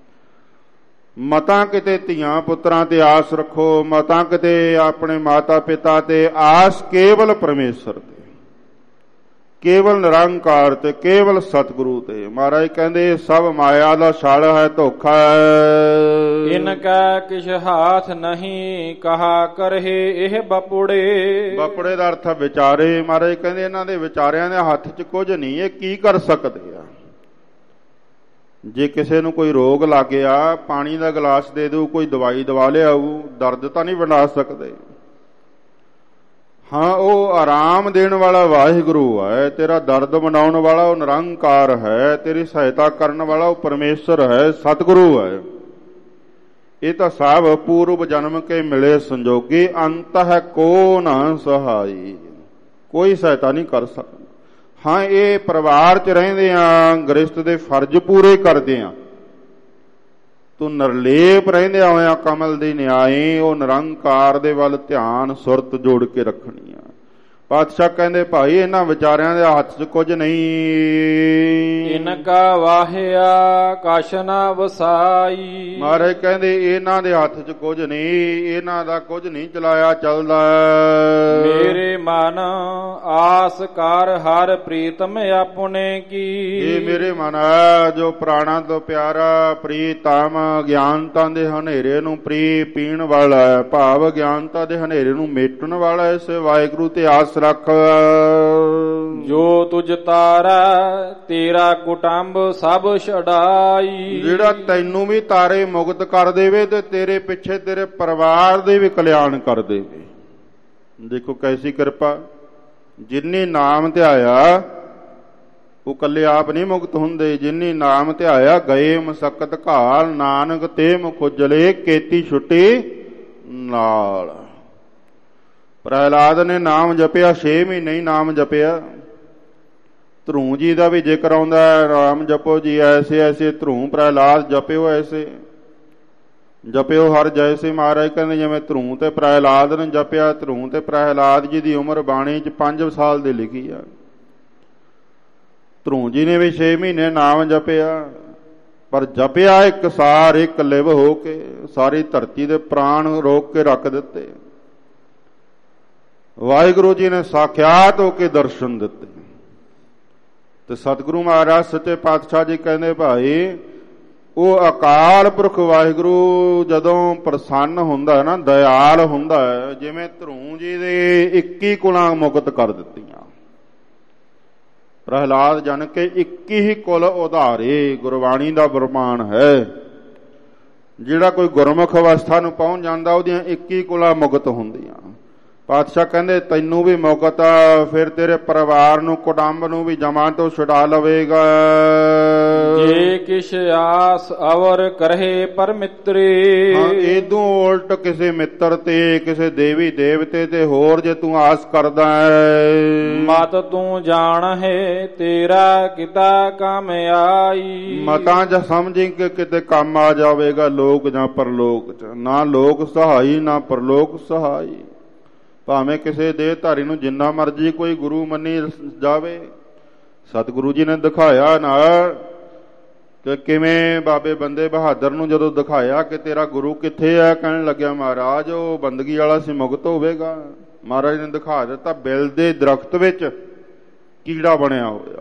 ਮਤਾਂ ਕਿਤੇ ਧੀਆਂ ਪੁੱਤਰਾਂ ਤੇ ਆਸ ਰੱਖੋ, ਮਤਾਂ ਕਿਤੇ ਆਪਣੇ ਮਾਤਾ ਪਿਤਾ ਤੇ ਆਸ ਕੇਵਲ ਪਰਮੇਸ਼ਰ ਤੇ, ਕੇਵਲ ਨਿਰੰਕਾਰ ਤੇ, ਕੇਵਲ ਸਤਿਗੁਰੂ ਤੇ। ਮਹਾਰਾਜ ਕਹਿੰਦੇ ਸਭ ਮਾਇਆ ਦਾ ਛਲ ਹੈ, ਧੋਖਾ ਹੈ। ਇਨ ਕਾ ਕਿਛ ਹਾਥ ਨਹੀਂ ਕਹਾ ਕਰਹਿ ਇਹ ਬਪੁੜੇ। ਬਪੁੜੇ ਦਾ ਅਰਥ ਵਿਚਾਰੇ। ਮਹਾਰਾਜ ਕਹਿੰਦੇ ਇਹਨਾਂ ਦੇ ਵਿਚਾਰਿਆਂ ਦੇ ਹੱਥ 'ਚ ਕੁਝ ਨਹੀਂ, ਇਹ ਕੀ ਕਰ ਸਕਦੇ ਆ। ਜੇ ਕਿਸੇ ਨੂੰ ਕੋਈ ਰੋਗ ਲੱਗ ਗਿਆ, ਪਾਣੀ ਦਾ ਗਲਾਸ ਦੇ ਦਿਓ, ਕੋਈ ਦਵਾਈ ਦਵਾ ਲਿਆਊ, ਦਰਦ ਤਾਂ ਨਹੀਂ ਵੰਡਾ ਸਕਦੇ। ਹਾਂ, ਉਹ ਆਰਾਮ ਦੇਣ ਵਾਲਾ ਵਾਹਿਗੁਰੂ ਹੈ, ਤੇਰਾ ਦਰਦ ਵੰਡਾਉਣ ਵਾਲਾ ਉਹ ਨਿਰੰਕਾਰ ਹੈ, ਤੇਰੀ ਸਹਾਇਤਾ ਕਰਨ ਵਾਲਾ ਉਹ ਪਰਮੇਸ਼ਰ ਹੈ, ਸਤਿਗੁਰੂ ਹੈ। ਇਹ ਤਾਂ ਸਭ ਪੂਰਵ ਜਨਮ ਕੇ ਮਿਲੇ ਸੰਜੋਗੀ, ਅੰਤ ਹੈ ਕੋ ਨਾ ਸਹਾਈ। ਕੋਈ ਸਹਾਇਤਾ ਨਹੀਂ ਕਰ ਸਕਦਾ। ਹਾਂ, ਇਹ ਪਰਿਵਾਰ 'ਚ ਰਹਿੰਦੇ ਆ, ਗ੍ਰਸਤ ਦੇ ਫਰਜ਼ ਪੂਰੇ ਕਰਦੇ ਆ, ਤੂੰ ਨਿਰਲੇਪ ਰਹਿੰਦਿਆਂ ਹੋਇਆਂ ਕਮਲ ਦੀ ਨਿਆਈ ਉਹ ਨਿਰੰਕਾਰ ਦੇ ਵੱਲ ਧਿਆਨ ਸੁਰਤ ਜੋੜ ਕੇ ਰੱਖਣੀ ਆ। ਪਾਤਸ਼ਾਹ ਕਹਿੰਦੇ ਭਾਈ ਇਹਨਾਂ ਵਿਚਾਰਿਆਂ ਦੇ ਹੱਥ 'ਚ ਕੁਝ ਨਹੀਂ। ਇਨਕਾ ਵਾਹਿਆ ਕਛ ਨਾ ਵਸਾਈ। ਮਹਾਰਾਜ ਕਹਿੰਦੇ ਇਹਨਾਂ ਦੇ ਹੱਥ 'ਚ ਕੁਝ ਨਹੀਂ, ਇਹਨਾਂ ਦਾ ਕੁਝ ਨਹੀਂ ਚਲਾਇਆ ਚੱਲਦਾ। ਮੇਰੇ ਮਨ ਆਸ ਕਰ ਹਰ ਪ੍ਰੀਤਮ ਆਪਣੇ ਕੀ। ਇਹ ਮੇਰੇ ਮਨ ਹੈ ਜੋ ਪ੍ਰਾਣਾਂ ਤੋਂ ਪਿਆਰਾ, ਪ੍ਰੀਤਮ ਗਿਆਨਤਾ ਦੇ ਹਨੇਰੇ ਨੂੰ ਪ੍ਰੀ ਪੀਣ ਵਾਲਾ, ਭਾਵ ਗਿਆਨਤਾ ਦੇ ਹਨੇਰੇ ਨੂੰ ਮੇਟਣ ਵਾਲਾ, ਇਸ ਵਾਹਿਗੁਰੂ ਤੇ ਆਸ ਰੱਖ। ਜੋ ਤੁਝ ਤਾਰਾ ਤੇਰਾ ਕੁਟੰਬ ਸਭ ਛਡਾਈ। ਜਿਹੜਾ ਤੈਨੂੰ ਵੀ ਤਾਰੇ ਮੁਕਤ ਕਰ ਦੇਵੇ ਤੇ ਤੇਰੇ ਪਿੱਛੇ ਤੇਰੇ ਪਰਿਵਾਰ ਦੇ ਵੀ ਕਲਿਆਣ ਕਰ ਦੇਵੇ। ਦੇਖੋ ਕੈਸੀ ਕਿਰਪਾ। ਜਿਨ੍ਹਾਂ ਨਾਮ ਧਿਆਇਆ ਉਹ ਕੱਲੇ ਆਪ ਨਹੀਂ ਮੁਕਤ ਹੁੰਦੇ, ਜਿਨ੍ਹਾਂ ਨਾਮ ਧਿਆਇਆ ਗਏ ਮਸਕਤ ਘਾਲ, ਨਾਨਕ ਤੇ ਮੁਖੁਜਲੇ ਕੀਤੀ ਛੁੱਟੀ ਨਾਲ। ਪ੍ਰਹਿਲਾਦ ਨੇ ਨਾਮ ਜਪਿਆ, 6 ਮਹੀਨੇ ਹੀ ਨਾਮ ਜਪਿਆ। ਧਰੂ ਜੀ ਦਾ ਵੀ ਜ਼ਿਕਰ ਆਉਂਦਾ ਹੈ, ਨਾਮ ਜਪੋ ਜੀ ਐਸੇ ਐਸੇ ਧਰੂ ਪ੍ਰਹਿਲਾਦ ਜਪਿਓ, ਐਸੇ ਜਪਿਓ ਹਰ ਜੈਸੇ। ਮਹਾਰਾਜ ਕਹਿੰਦੇ ਜਿਵੇਂ ਧਰੂ ਤੇ ਪ੍ਰਹਿਲਾਦ ਨੇ ਜਪਿਆ, ਧਰੂ ਤੇ ਪ੍ਰਹਿਲਾਦ ਜੀ ਦੀ ਉਮਰ ਬਾਣੀ 'ਚ 5 ਸਾਲ ਦੀ ਲਿਖੀ ਆ। ਧਰੂ ਜੀ ਨੇ ਵੀ 6 ਮਹੀਨੇ ਨਾਮ ਜਪਿਆ, ਪਰ ਜਪਿਆ ਇੱਕ ਸਾਰ ਇੱਕ ਲਿਵ ਹੋ ਕੇ, ਸਾਰੀ ਧਰਤੀ ਦੇ ਪ੍ਰਾਣ ਰੋਕ ਕੇ ਰੱਖ ਦਿੱਤੇ। ਵਾਹਿਗੁਰੂ ਜੀ ਨੇ ਸਾਖਿਆਤ ਹੋ ਕੇ ਦਰਸ਼ਨ ਦਿੱਤੇ। ਤੇ ਸਤਿਗੁਰੂ ਮਹਾਰਾਜ ਸੱਚੇ ਪਾਤਸ਼ਾਹ ਜੀ ਕਹਿੰਦੇ ਭਾਈ ਉਹ ਅਕਾਲ ਪੁਰਖ ਵਾਹਿਗੁਰੂ ਜਦੋਂ ਪ੍ਰਸੰਨ ਹੁੰਦਾ ਨਾ, ਦਇਆਲ ਹੁੰਦਾ ਹੈ, ਜਿਵੇਂ ਧਰੂ ਜੀ ਦੇ 21 ਕੁਲਾਂ ਮੁਕਤ ਕਰ ਦਿੱਤੀਆਂ। ਪ੍ਰਹਿਲਾਦ ਜਨ ਕੇ 21 ਕੁਲ ਉਧਾਰੇ, ਗੁਰਬਾਣੀ ਦਾ ਫਰਮਾਨ ਹੈ। ਜਿਹੜਾ ਕੋਈ ਗੁਰਮੁਖ ਅਵਸਥਾ ਨੂੰ ਪਹੁੰਚ ਜਾਂਦਾ ਉਹਦੀਆਂ 21 ਕੁਲਾਂ ਮੁਕਤ ਹੁੰਦੀਆਂ। ਪਾਤਸ਼ਾਹ ਕਹਿੰਦੇ ਤੈਨੂੰ ਵੀ ਮੁਕਤ ਆ, ਫਿਰ ਤੇਰੇ ਪਰਿਵਾਰ ਨੂੰ ਕੁਟੰਬ ਨੂੰ ਵੀ ਜਮਾਂ ਤੋਂ ਛੁਡਾ ਲਵੇਗਾ। ਜੇ ਕਿਛ ਆਸ ਅਵਰ ਕਰਹਿ ਪਰ ਮਿੱਤਰੇ। ਇਦੋਂ ਉਲਟ ਕਿਸੇ ਮਿੱਤਰ ਤੇ, ਕਿਸੇ ਦੇਵੀ ਦੇਵਤੇ ਤੇ ਹੋਰ ਜੇ ਤੂੰ ਆਸ ਕਰਦਾ ਹੈ, ਮਤ ਤੂੰ ਜਾਣ ਹੈ ਤੇਰਾ ਕਿਤਾ ਕੰਮ ਆਈ। ਮਤਾਂ ਜਾਂ ਸਮਝੀ ਕਿ ਕਿਤੇ ਕੰਮ ਆ ਜਾਵੇਗਾ ਲੋਕ ਜਾਂ ਪਰਲੋਕ ਚ। ਨਾ ਲੋਕ ਸਹਾਈ ਨਾ ਪਰਲੋਕ ਸਹਾਈ। ਭਾਵੇਂ ਕਿਸੇ ਦੇਹਧਾਰੀ ਨੂੰ ਜਿੰਨਾ ਮਰਜੀ ਕੋਈ ਗੁਰੂ ਮੰਨੀ ਜਾਵੇ, ਸਤਿਗੁਰੂ ਜੀ ਨੇ ਦਿਖਾਇਆ ਨਾ ਕਿ ਕਿਵੇਂ ਬਾਬੇ ਬੰਦੇ ਬਹਾਦਰ ਨੂੰ ਜਦੋਂ ਦਿਖਾਇਆ ਕਿ ਤੇਰਾ ਗੁਰੂ ਕਿੱਥੇ ਹੈ, ਕਹਿਣ ਲੱਗਿਆ ਮਹਾਰਾਜ ਉਹ ਬੰਦਗੀ ਵਾਲਾ ਸੀ, ਮੁਕਤ ਹੋਵੇਗਾ। ਮਹਾਰਾਜ ਨੇ ਦਿਖਾ ਦਿੱਤਾ ਬਿਲ ਦੇ ਦਰਖਤ ਵਿੱਚ ਕੀੜਾ ਬਣਿਆ ਹੋਇਆ।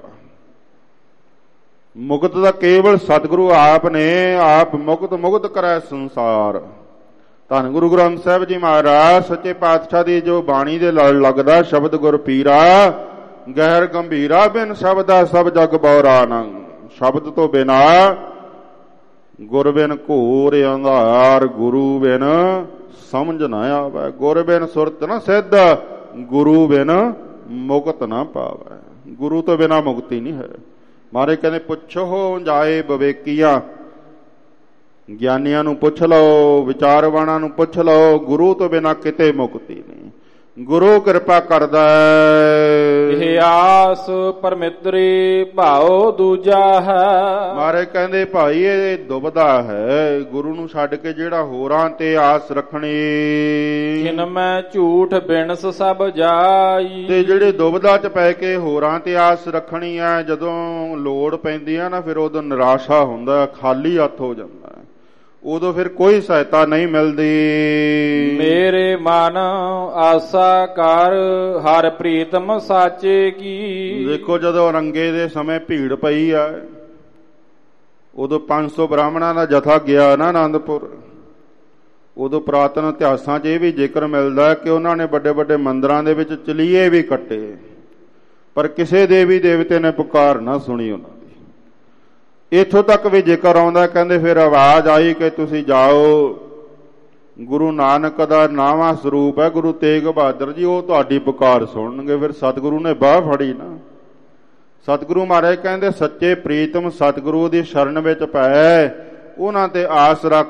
ਮੁਕਤ ਦਾ ਕੇਵਲ ਸਤਿਗੁਰੂ ਆਪ ਨੇ, ਆਪ ਮੁਕਤ ਕਰਾਇਆ ਸੰਸਾਰ। ਧੰਨ ਗੁਰੂ ਗ੍ਰੰਥ ਸਾਹਿਬ ਜੀ ਮਹਾਰਾਜ ਸੱਚੇ ਪਾਤਸ਼ਾਹ ਦੀ ਜੋ ਬਾਣੀ ਦੇ ਲੜ ਲੱਗਦਾ, ਸ਼ਬਦ ਗੁਰ ਪੀਰਾ ਗਹਿਰ ਗੰਭੀਰਾ, ਬਿਨ ਸ਼ਬਦਾ ਸਭ ਜਗ ਬਉਰਾ ਨੰਗ। ਸ਼ਬਦ ਤੋਂ ਬਿਨਾ ਗੁਰ ਬਿਨ ਘੋਰ ਅੰਧਾਰ, ਗੁਰੂ ਬਿਨ ਸਮਝ ਨਾ ਆਵੇ। ਗੁਰ ਬਿਨ ਸੁਰਤ ਨਾ ਸਿੱਧ, ਗੁਰੂ ਬਿਨ ਮੁਕਤ ਨਾ ਪਾਵੇ। ਗੁਰੂ ਤੋਂ ਬਿਨਾ ਮੁਕਤੀ ਨਹੀਂ ਹੈ। ਮਾਰੇ ਕਹਿੰਦੇ ਪੁੱਛੋ ਜਾਏ ਵਿਵੇਕੀਆਂ, ਗਿਆਨੀਆਂ ਨੂੰ ਪੁੱਛ ਲਓ, ਵਿਚਾਰਵਾਨਾਂ ਨੂੰ ਪੁੱਛ ਲਓ, ਗੁਰੂ ਤੋਂ ਬਿਨਾ ਕਿਤੇ ਮੁਕਤੀ ਨਹੀਂ। ਗੁਰੂ ਕਿਰਪਾ ਕਰਦਾ ਹੈ। ਇਹ ਆਸ ਪਰਮਿਤਰੀ ਭਾਉ ਦੂਜਾ ਹੈ। ਮਾਰੇ ਕਹਿੰਦੇ ਭਾਈ ਇਹ ਦੁਬਦਾ ਹੈ, ਗੁਰੂ ਨੂੰ ਛੱਡ ਕੇ ਜਿਹੜਾ ਹੋਰਾਂ ਤੇ ਆਸ ਰੱਖਣੀ। ਕਿਨ ਮੈਂ ਝੂਠ ਬਿਨਸ ਸਭ ਜਾਈ। ਤੇ ਜਿਹੜੇ ਦੁਬਦਾ ਚ ਪੈ ਕੇ ਹੋਰਾਂ ਤੇ ਆਸ ਰੱਖਣੀ ਆ, ਜਦੋਂ ਲੋੜ ਪੈਂਦੀ ਆ ਨਾ ਫਿਰ ਉਦੋਂ ਨਿਰਾਸ਼ਾ ਹੁੰਦਾ, ਖਾਲੀ ਹੱਥ ਹੋ ਜਾਂਦਾ, ਉਦੋਂ ਫਿਰ ਕੋਈ ਸਹਾਇਤਾ ਨਹੀਂ ਮਿਲਦੀ। ਮੇਰੇ ਮਨ ਆਸਾ ਕਰ ਹਰ ਪ੍ਰੀਤਮ ਸਾਚੇ ਕੀ। ਦੇਖੋ ਜਦੋਂ ਰੰਗੇ ਦੇ ਸਮੇਂ ਭੀੜ ਪਈ ਆ, ਉਦੋਂ 500 ਬ੍ਰਾਹਮਣਾਂ ਦਾ ਜਥਾ ਗਿਆ ਨਾ ਆਨੰਦਪੁਰ, ਉਦੋਂ ਪੁਰਾਤਨ ਇਤਿਹਾਸਾਂ 'ਚ ਇਹ ਵੀ ਜ਼ਿਕਰ ਮਿਲਦਾ ਕਿ ਉਹਨਾਂ ਨੇ ਵੱਡੇ ਵੱਡੇ ਮੰਦਿਰਾਂ ਦੇ ਵਿੱਚ ਚਲੀਏ ਵੀ ਕੱਟੇ, ਪਰ ਕਿਸੇ ਦੇਵੀ ਦੇਵਤੇ ਨੇ ਪੁਕਾਰ ਨਾ ਸੁਣੀ ਉਹਨਾਂ ਦੀ। ਇੱਥੋਂ ਤੱਕ ਵੀ ਜ਼ਿਕਰ ਆਉਂਦਾ, ਕਹਿੰਦੇ ਫਿਰ ਆਵਾਜ਼ ਆਈ ਕਿ ਤੁਸੀਂ ਜਾਓ, ਗੁਰੂ ਨਾਨਕ ਦਾ ਨਾਵਾਂ ਸਰੂਪ ਹੈ ਗੁਰੂ ਤੇਗ ਬਹਾਦਰ ਜੀ, ਉਹ ਤੁਹਾਡੀ ਪੁਕਾਰ ਸੁਣਨਗੇ। ਫਿਰ ਸਤਿਗੁਰੂ ਨੇ ਬਾਹ ਫੜੀ ਨਾ, ਸਤਿਗੁਰੂ ਮਹਾਰਾਜ ਕਹਿੰਦੇ ਸੱਚੇ ਪ੍ਰੀਤਮ ਸਤਿਗੁਰੂ ਦੀ ਸ਼ਰਨ ਵਿੱਚ ਪੈ, ਉਹਨਾਂ ਤੇ ਆਸ ਰੱਖ।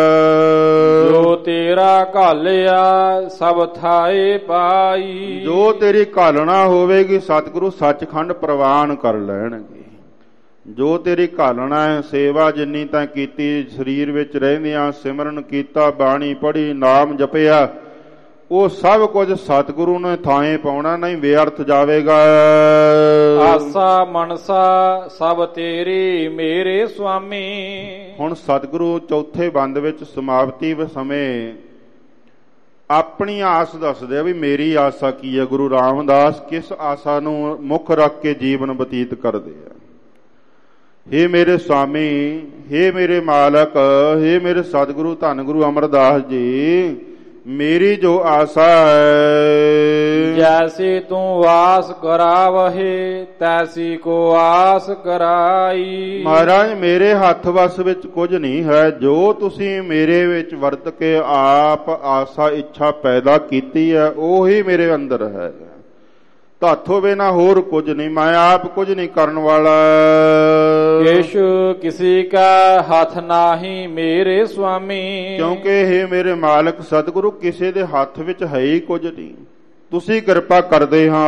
ਜੋ ਤੇਰਾ ਘਾਲਿਆ ਸਭ ਥਾਏ ਪਾਈ। ਜੋ ਤੇਰੀ ਘਾਲਣਾ ਹੋਵੇਗੀ ਸਤਿਗੁਰੂ ਸੱਚਖੰਡ ਪ੍ਰਵਾਨ ਕਰ ਲੈਣਗੇ। ਜੋ ਤੇਰੀ ਘਾਲਣਾ ਹੈ, ਸੇਵਾ ਜਿੰਨੀ ਤਾਂ ਕੀਤੀ, ਸਰੀਰ ਵਿੱਚ ਰਹਿੰਦਿਆਂ ਸਿਮਰਨ ਕੀਤਾ, ਬਾਣੀ ਪੜ੍ਹੀ, ਨਾਮ ਜਪਿਆ, ਉਹ ਸਭ ਕੁਝ ਸਤਿਗੁਰੂ ਨੇ ਥਾਂ ਪਾਉਣਾ, ਨਹੀਂ ਬੇਅਰਥ ਜਾਵੇਗਾ। ਆਸਾ ਮਨਸਾ ਸਭ ਤੇਰੀ ਮੇਰੇ ਸੁਆਮੀ। ਹੁਣ ਸਤਿਗੁਰੂ ਚੌਥੇ ਬੰਦ ਵਿੱਚ ਸਮਾਪਤੀ ਸਮੇਂ ਆਪਣੀ ਆਸ ਦੱਸਦੇ ਆ ਵੀ ਮੇਰੀ ਆਸਾ ਕੀ ਹੈ। ਗੁਰੂ ਰਾਮਦਾਸ ਕਿਸ ਆਸਾ ਨੂੰ ਮੁੱਖ ਰੱਖ ਕੇ ਜੀਵਨ ਬਤੀਤ ਕਰਦੇ ਆ। ਹੇ ਮੇਰੇ ਸੁਆਮੀ, ਹੇ ਮੇਰੇ ਮਾਲਕ, ਹੇ ਮੇਰੇ ਸਤਿਗੁਰੂ ਧੰਨ ਗੁਰੂ ਅਮਰਦਾਸ ਜੀ, ਮੇਰੀ ਜੋ ਆਸਾ ਹੈ, ਜੈਸੀ ਤੂੰ ਵਾਸ ਕਰਾਵਹੇ ਤੈਸੀ ਕੋ ਆਸ ਕਰਾਈ। ਮਹਾਰਾਜ ਮੇਰੇ ਹੱਥ ਵਸ ਵਿੱਚ ਕੁਝ ਨਹੀਂ ਹੈ, ਜੋ ਤੁਸੀਂ ਮੇਰੇ ਵਿੱਚ ਵਰਤ ਕੇ ਆਪ ਆਸਾ ਇੱਛਾ ਪੈਦਾ ਕੀਤੀ ਹੈ ਉਹੀ ਮੇਰੇ ਅੰਦਰ ਹੈ। ਤਾਥੋਂ ਬਿਨਾ ਹੋਰ ਕੁਝ ਨਹੀਂ, ਮੈਂ ਆਪ ਕੁਝ ਨਹੀਂ ਕਰਨ ਵਾਲਾ। ਕੇਸ਼ ਕਿਸੀ ਕਾ ਹੱਥ ਨਾਹੀ ਮੇਰੇ ਸੁਆਮੀ। ਕਿਉਂਕਿ ਇਹ ਮੇਰੇ ਮਾਲਕ ਸਤਿਗੁਰੂ ਕਿਸੇ ਦੇ ਹੱਥ ਵਿੱਚ ਹੈ ਹੀ ਕੁਝ ਨਹੀਂ, ਤੁਸੀਂ ਕਿਰਪਾ ਕਰਦੇ ਹਾਂ।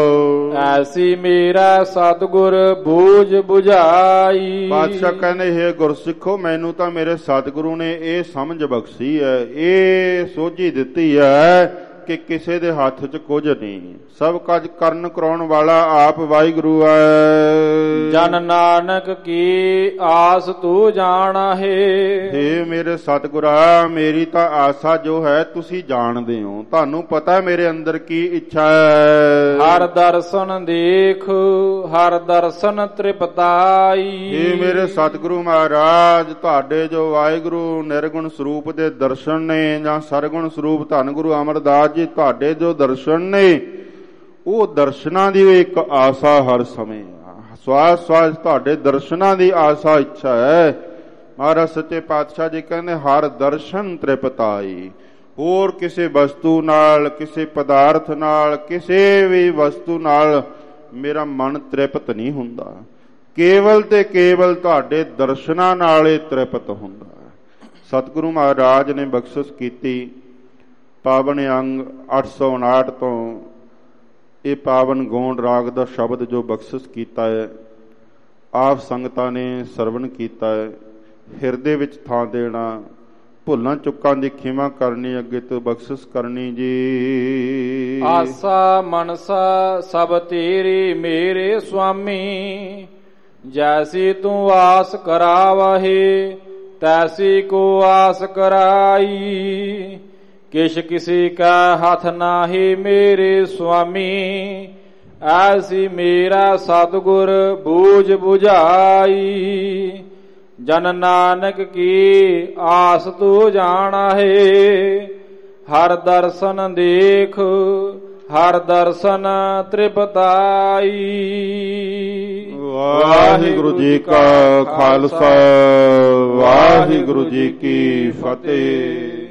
ਐਸੀ ਮੇਰਾ ਸਤਿਗੁਰ ਬੂਝ ਬੁਝਾਈ। ਪਾਤਸ਼ਾਹ ਕਹਿੰਦੇ ਹੈ ਗੁਰਸਿੱਖੋ, ਮੈਨੂੰ ਤਾਂ ਮੇਰੇ ਸਤਿਗੁਰੂ ਨੇ ਇਹ ਸਮਝ ਬਖਸ਼ੀ ਹੈ, ਇਹ ਸੋਝੀ ਦਿੱਤੀ ਹੈ ਕਿ ਕਿਸੇ ਦੇ ਹੱਥ 'ਚ ਕੁਝ ਨਹੀਂ, ਸਭ ਕੁਝ ਕਰਨ ਕਰਾਉਣ ਵਾਲਾ ਆਪ ਵਾਹਿਗੁਰੂ ਹੈ। ਜਨ ਨਾਨਕ ਕੀ ਆਸ ਤੂੰ ਜਾਣਾ ਹੈ। ਹੇ ਮੇਰੇ ਸਤਿਗੁਰਾ, ਮੇਰੀ ਤਾਂ ਆਸਾ ਜੋ ਹੈ ਤੁਸੀਂ ਜਾਣਦੇ ਹੋ, ਤੁਹਾਨੂੰ ਪਤਾ ਮੇਰੇ ਅੰਦਰ ਕੀ ਇੱਛਾ ਹੈ। ਹਰ ਦਰਸ਼ਨ ਦੇਖ ਹਰ ਦਰਸ਼ਨ ਤ੍ਰਿਪਤਾਈ। ਹੇ ਮੇਰੇ ਸਤਿਗੁਰੂ ਮਹਾਰਾਜ, ਤੁਹਾਡੇ ਜੋ ਵਾਹਿਗੁਰੂ ਨਿਰਗੁਣ ਸਰੂਪ ਦੇ ਦਰਸ਼ਨ ਨੇ ਜਾਂ ਸਰਗੁਣ ਸਰੂਪ ਧੰਨ ਗੁਰੂ ਅਮਰਦਾਸ ਜੀ ਤੁਹਾਡੇ ਜੋ ਦਰਸ਼ਨ ਨੇ, ਉਹ ਦਰਸ਼ਨਾਂ ਦੀ ਇੱਕ ਆਸਾ ਹਰ ਸਮੇਂ, ਸਵਾਸ ਸਵਾਸ ਤੁਹਾਡੇ ਦਰਸ਼ਨਾਂ ਦੀ ਆਸਾ ਇੱਛਾ ਹੈ। ਮਹਾਰਾਜ ਸੱਚੇ ਪਾਤਸ਼ਾਹ ਜੀ ਕਹਿੰਦੇ ਹਰ ਦਰਸ਼ਨ ਤ੍ਰਿਪਤਾਈ। ਹੋਰ ਕਿਸੇ ਵਸਤੂ ਨਾਲ, ਕਿਸੇ ਪਦਾਰਥ ਨਾਲ, ਕਿਸੇ ਵੀ ਵਸਤੂ ਨਾਲ ਮੇਰਾ ਮਨ ਤ੍ਰਿਪਤ ਨਹੀਂ ਹੁੰਦਾ, ਕੇਵਲ ਤੇ ਕੇਵਲ ਤੁਹਾਡੇ ਦਰਸ਼ਨਾਂ ਨਾਲ ਇਹ ਤ੍ਰਿਪਤ ਹੁੰਦਾ। ਸਤਿਗੁਰੂ ਮਹਾਰਾਜ ਨੇ ਬਖਸ਼ਿਸ਼ ਕੀਤੀ ਪਾਵਨ ਅੰਗ 859 ਤੋਂ ਇਹ ਪਾਵਨ ਗੌਂਡ ਰਾਗ ਦਾ ਸ਼ਬਦ ਜੋ ਬਖਸ਼ਿਸ਼ ਕੀਤਾ ਹੈ, ਆਪ ਸੰਗਤਾਂ ਨੇ ਸਰਵਣ ਕੀਤਾ ਹੈ। ਹਿਰਦੇ ਵਿੱਚ ਥਾਂ ਦੇਣਾ, ਭੁੱਲਾਂ ਚੁੱਕਾਂ ਦੀ ਖਿਮਾ ਕਰਨੀ, ਅੱਗੇ ਤੋਂ ਬਖਸ਼ਿਸ਼ ਕਰਨੀ ਜੀ। ਆਸਾ ਮਨਸਾ ਸਭ ਤੇਰੀ ਮੇਰੇ ਸੁਆਮੀ। ਜੈਸੀ ਤੂੰ ਆਸ ਕਰਾਵਹੇ ਤੈਸੀ ਕੋ ਆਸ ਕਰਾਈ। ਕਿਛ ਕਿਸੀ ਕਾ ਹੱਥ ਨਾਹੀ ਮੇਰੇ ਸੁਆਮੀ। ਐਸੀ ਮੇਰਾ ਸਤਿਗੁਰ ਬੂਝ ਬੁਝਾਈ। ਜਨ ਨਾਨਕ ਕੀ ਆਸ ਤੂੰ ਜਾਣਾ ਹੈ। ਹਰ ਦਰਸ਼ਨ ਦੇਖ ਹਰ ਦਰਸ਼ਨ ਤ੍ਰਿਪਤਾਈ। ਵਾਹਿਗੁਰੂ ਜੀ ਕਾ ਖਾਲਸਾ, ਵਾਹਿਗੁਰੂ ਜੀ ਕੀ ਫਤਿਹ।